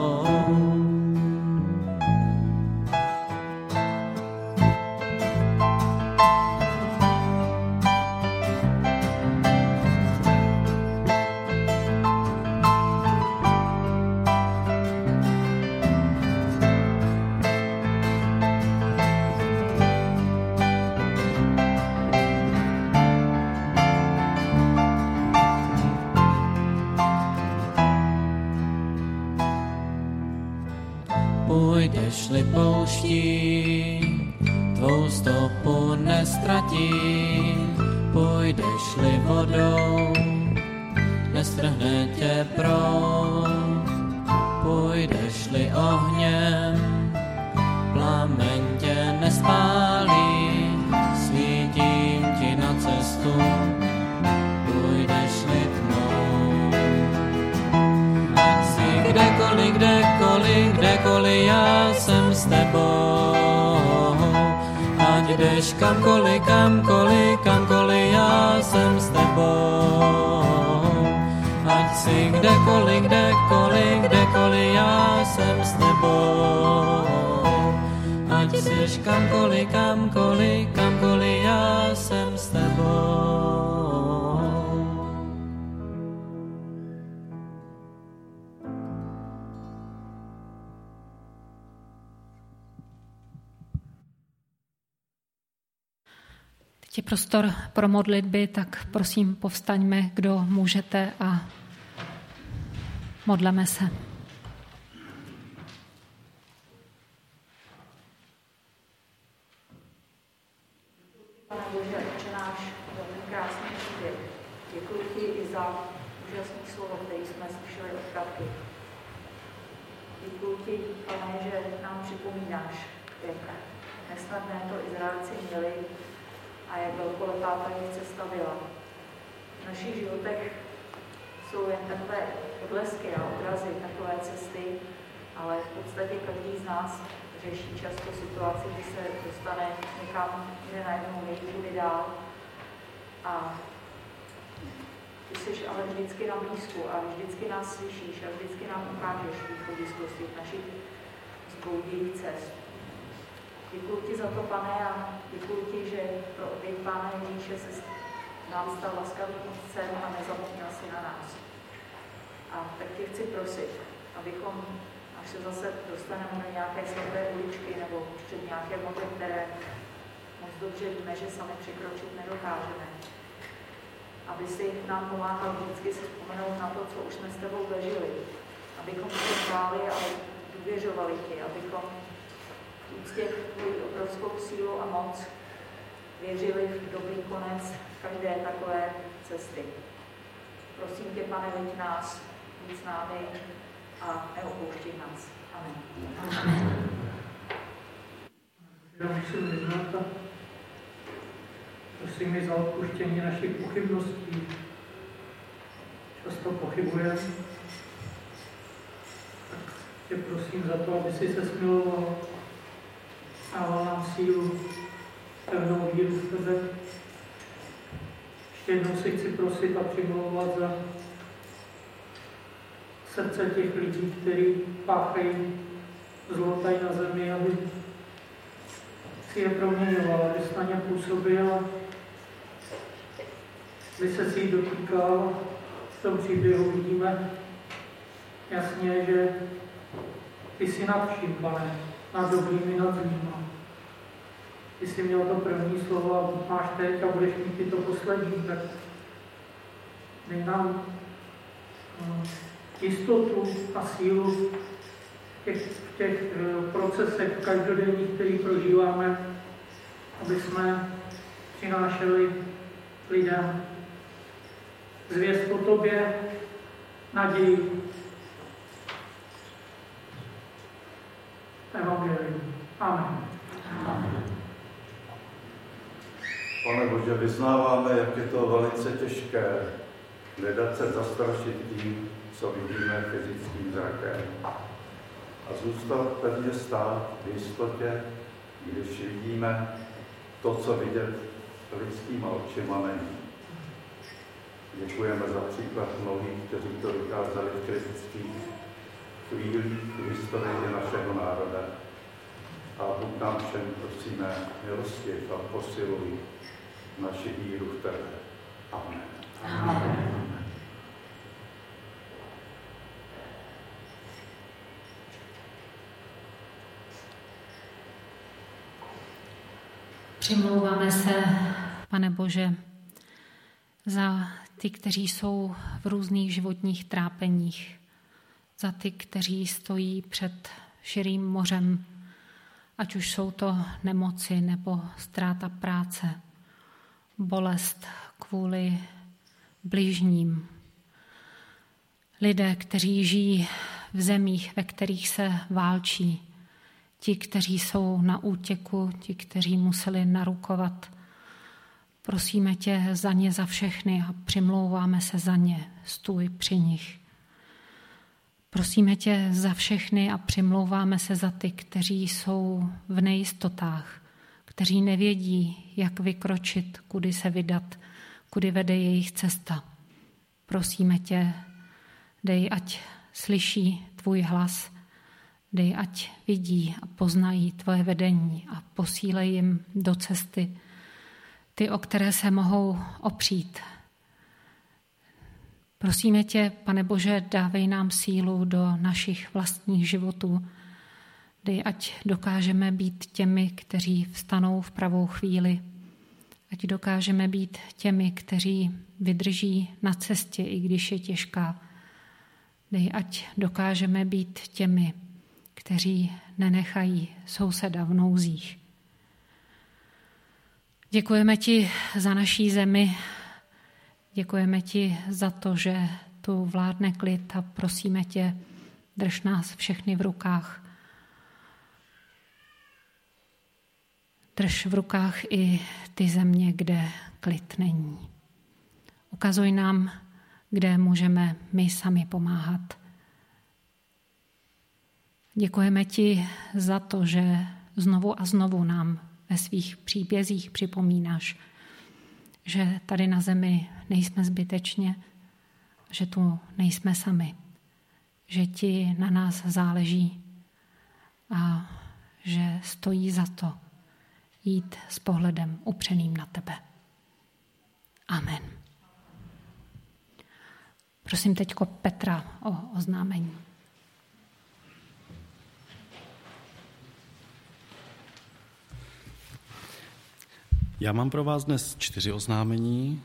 Půjdeš-li pouští, tvou stopu nestratí, půjdeš-li vodou, nestrhne tě proud, půjdeš-li ohněm, plamen tě nespálí, svítím ti na cestu, půjdeš-li tmou. Ať si kdekoliv, já jsem s tebou. Ať jdeš kamkoliv, já jsem s tebou. Ať si kdekoliv, já jsem s tebou. Ať jsi kamkoliv, já jsem s tebou. Teď je prostor pro modlitby, tak prosím povstaňme, kdo můžete, a modleme se. náš velmi krásný příběh. Děkuji ti i za úžasné slovo, které jsme slyšeli od Katky. Děkuji ti, Pane, že nám připomínáš, jak nesnadné to Izraelci měli a jak velkolepá ta jejich cesta byla. V našich životech jsou jen takové odlesky a obrazy takové cesty, ale v podstatě každý z nás řeší často situaci, kdy se dostane někam, kde najednou nejde dál. A ty jsi ale vždycky na blízku a vždycky nás slyšíš a vždycky nám ukážeš východisko z těch našich zbouděných cest. Děkuji ti za to, Pane, a děkuji ti, že pro oběť Pána Ježíše se nám stal laskavým otcem a nezapomněl si na nás. A tak tě chci prosit, abychom, až se zase dostaneme na nějaké slepé uličky nebo před nějaké vody, které moc dobře víme, že sami překročit nedokážeme, aby si nám pomáhal vždycky si vzpomenout na to, co už jsme s tebou zažili, abychom se zdáli a důvěřovali ti, abychom úctě tvoji obrovskou sílu a moc věřili v dobrý konec každé takové cesty. Prosím tě, Pane, veď nás, buď s námi a neopouštěj nás. Amen. Já musím vyznat a prosím mi za odpuštění našich pochybností. Často pochybujeme. Tak tě prosím za to, aby si se smiloval, dával nám sílu, pevnou víru v tebe. Ještě jednou si chci prosit a přimlouvat za srdce těch lidí, kteří páchají zlo tady na zemi, aby si je proměňoval, aby na ně působil, aby se si jich dotýkal. V tom příběhu vidíme jasně, že ty jsi nad vším, Pane, nad dobrými, nad zlýma. Ty jsi měl to první slovo a máš teď a budeš mít i to poslední, tak dej nám jistotu a sílu v těch procesech každodenních, který prožíváme, aby jsme přinášeli lidem zvěst o tobě, naději, evangelium. Amen. Pane Bože, vyznáváme, jak je to velice těžké nedat se zastrašit tím, co vidíme fyzickým zrakem. A zůstat pevně stát v jistotě, když vidíme to, co vidět lidskýma očima není. Děkujeme za příklad mnohých, kteří to dokázali v kritických chvílích v historii našeho národa. A Bůh nám všem prosíme milosti a posiluj naši víru v tebe. Amen. Amen. Přimlouváme se, Pane Bože, za ty, kteří jsou v různých životních trápeních, za ty, kteří stojí před širým mořem, ať už jsou to nemoci nebo ztráta práce, bolest kvůli bližním. Lidé, kteří žijí v zemích, ve kterých se válčí, ti, kteří jsou na útěku, ti, kteří museli narukovat. Prosíme tě za ně, za všechny a přimlouváme se za ně, stůj při nich. Prosíme tě za všechny a přimlouváme se za ty, kteří jsou v nejistotách, kteří nevědí, jak vykročit, kudy se vydat, kudy vede jejich cesta. Prosíme tě, dej, ať slyší tvůj hlas, dej, ať vidí a poznají tvoje vedení a posílej jim do cesty ty, o které se mohou opřít. Prosíme tě, Pane Bože, dávej nám sílu do našich vlastních životů. Dej, ať dokážeme být těmi, kteří vstanou v pravou chvíli. Ať dokážeme být těmi, kteří vydrží na cestě, i když je těžká. Dej, ať dokážeme být těmi, kteří nenechají souseda v nouzích. Děkujeme ti za naší zemi, děkujeme ti za to, že tu vládne klid a prosíme tě, drž nás všechny v rukách. Drž v rukách i ty země, kde klid není. Ukazuj nám, kde můžeme my sami pomáhat. Děkujeme ti za to, že znovu a znovu nám ve svých příbězích připomínáš, že tady na zemi nejsme zbytečně, že tu nejsme sami, že ti na nás záleží a že stojí za to jít s pohledem upřeným na tebe. Amen. Prosím teďko Petra o oznámení. Já mám pro vás dnes 4 oznámení.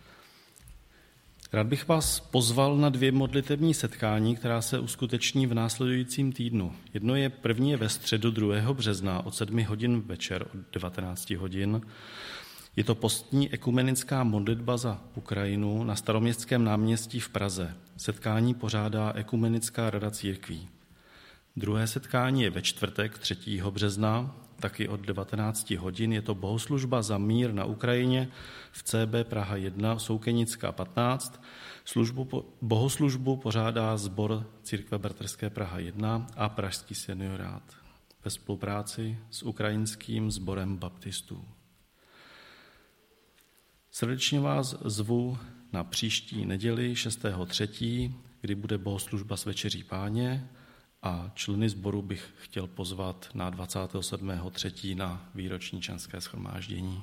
Rád bych vás pozval na 2 modlitební setkání, která se uskuteční v následujícím týdnu. První je ve středu 2. března od 7 hodin večer, od 19 hodin. Je to postní ekumenická modlitba za Ukrajinu na Staroměstském náměstí v Praze. Setkání pořádá Ekumenická rada církví. Druhé setkání je ve čtvrtek 3. března, taky od 19 hodin. Je to bohoslužba za mír na Ukrajině v CB Praha 1, Soukenická 15. Bohoslužbu pořádá sbor Církve Bratrské Praha 1 a Pražský seniorát ve spolupráci s ukrajinským sborem baptistů. Srdečně vás zvu na příští neděli 6.3., kdy bude bohoslužba s Večeří Páně, a členy sboru bych chtěl pozvat na 27.3. na výroční členské shromáždění.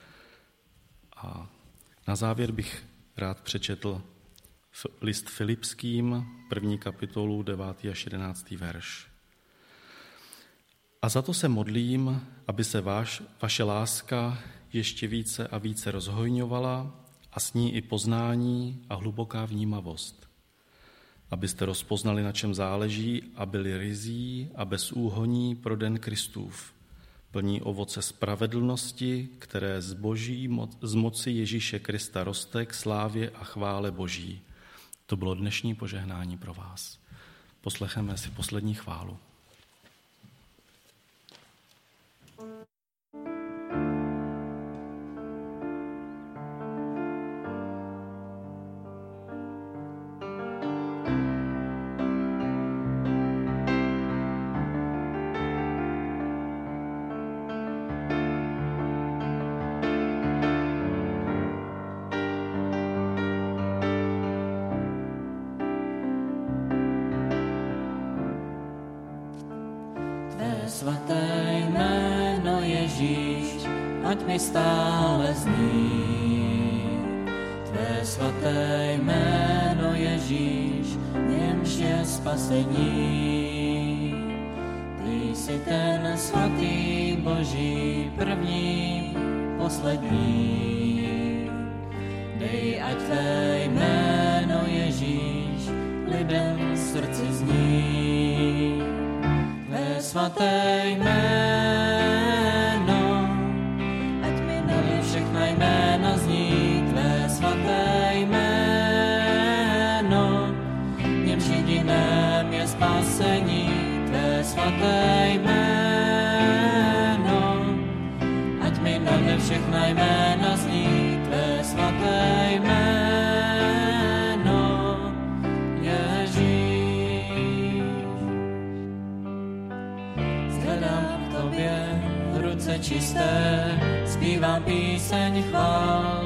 A na závěr bych rád přečetl list Filipským, 1. kapitolu, 9. až 11. verš. A za to se modlím, aby se vaše láska ještě více a více rozhojňovala a s ní i poznání a hluboká vnímavost. Abyste rozpoznali, na čem záleží a byli ryzí a bezúhonní pro den Kristův, plní ovoce spravedlnosti, které z moci Ježíše Krista roste k slávě a chvále Boží. To bylo dnešní požehnání pro vás. Poslechneme si poslední chválu. Svaté jméno Ježíš, ať mi stále zní. Tvé svaté jméno Ježíš, němž je spasení. Ty jsi ten svatý Boží, první, poslední. Dej, ať tvé jméno Ježíš lidem v srdci zní. Tvé svaté jméno, ať mi nade všechna jména zní. Tvé svaté jméno, němž jediném je spasení. Tvé svaté jméno, ať mi nade všechna jména zní. Tvé svaté jméno, čisté, zpívám píseň chvál.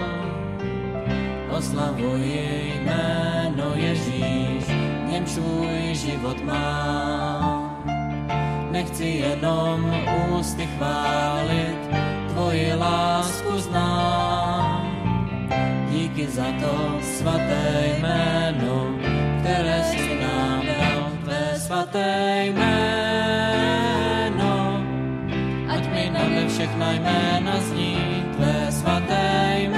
Oslavuji jméno Ježíš, něm svůj život mám. Nechci jenom ústy chválit, tvoji lásku znám. Díky za to svaté jméno, které jsi nám dal. Tvé svaté jméno, ať mi nade všechna jména zní. Tvé svaté jméno,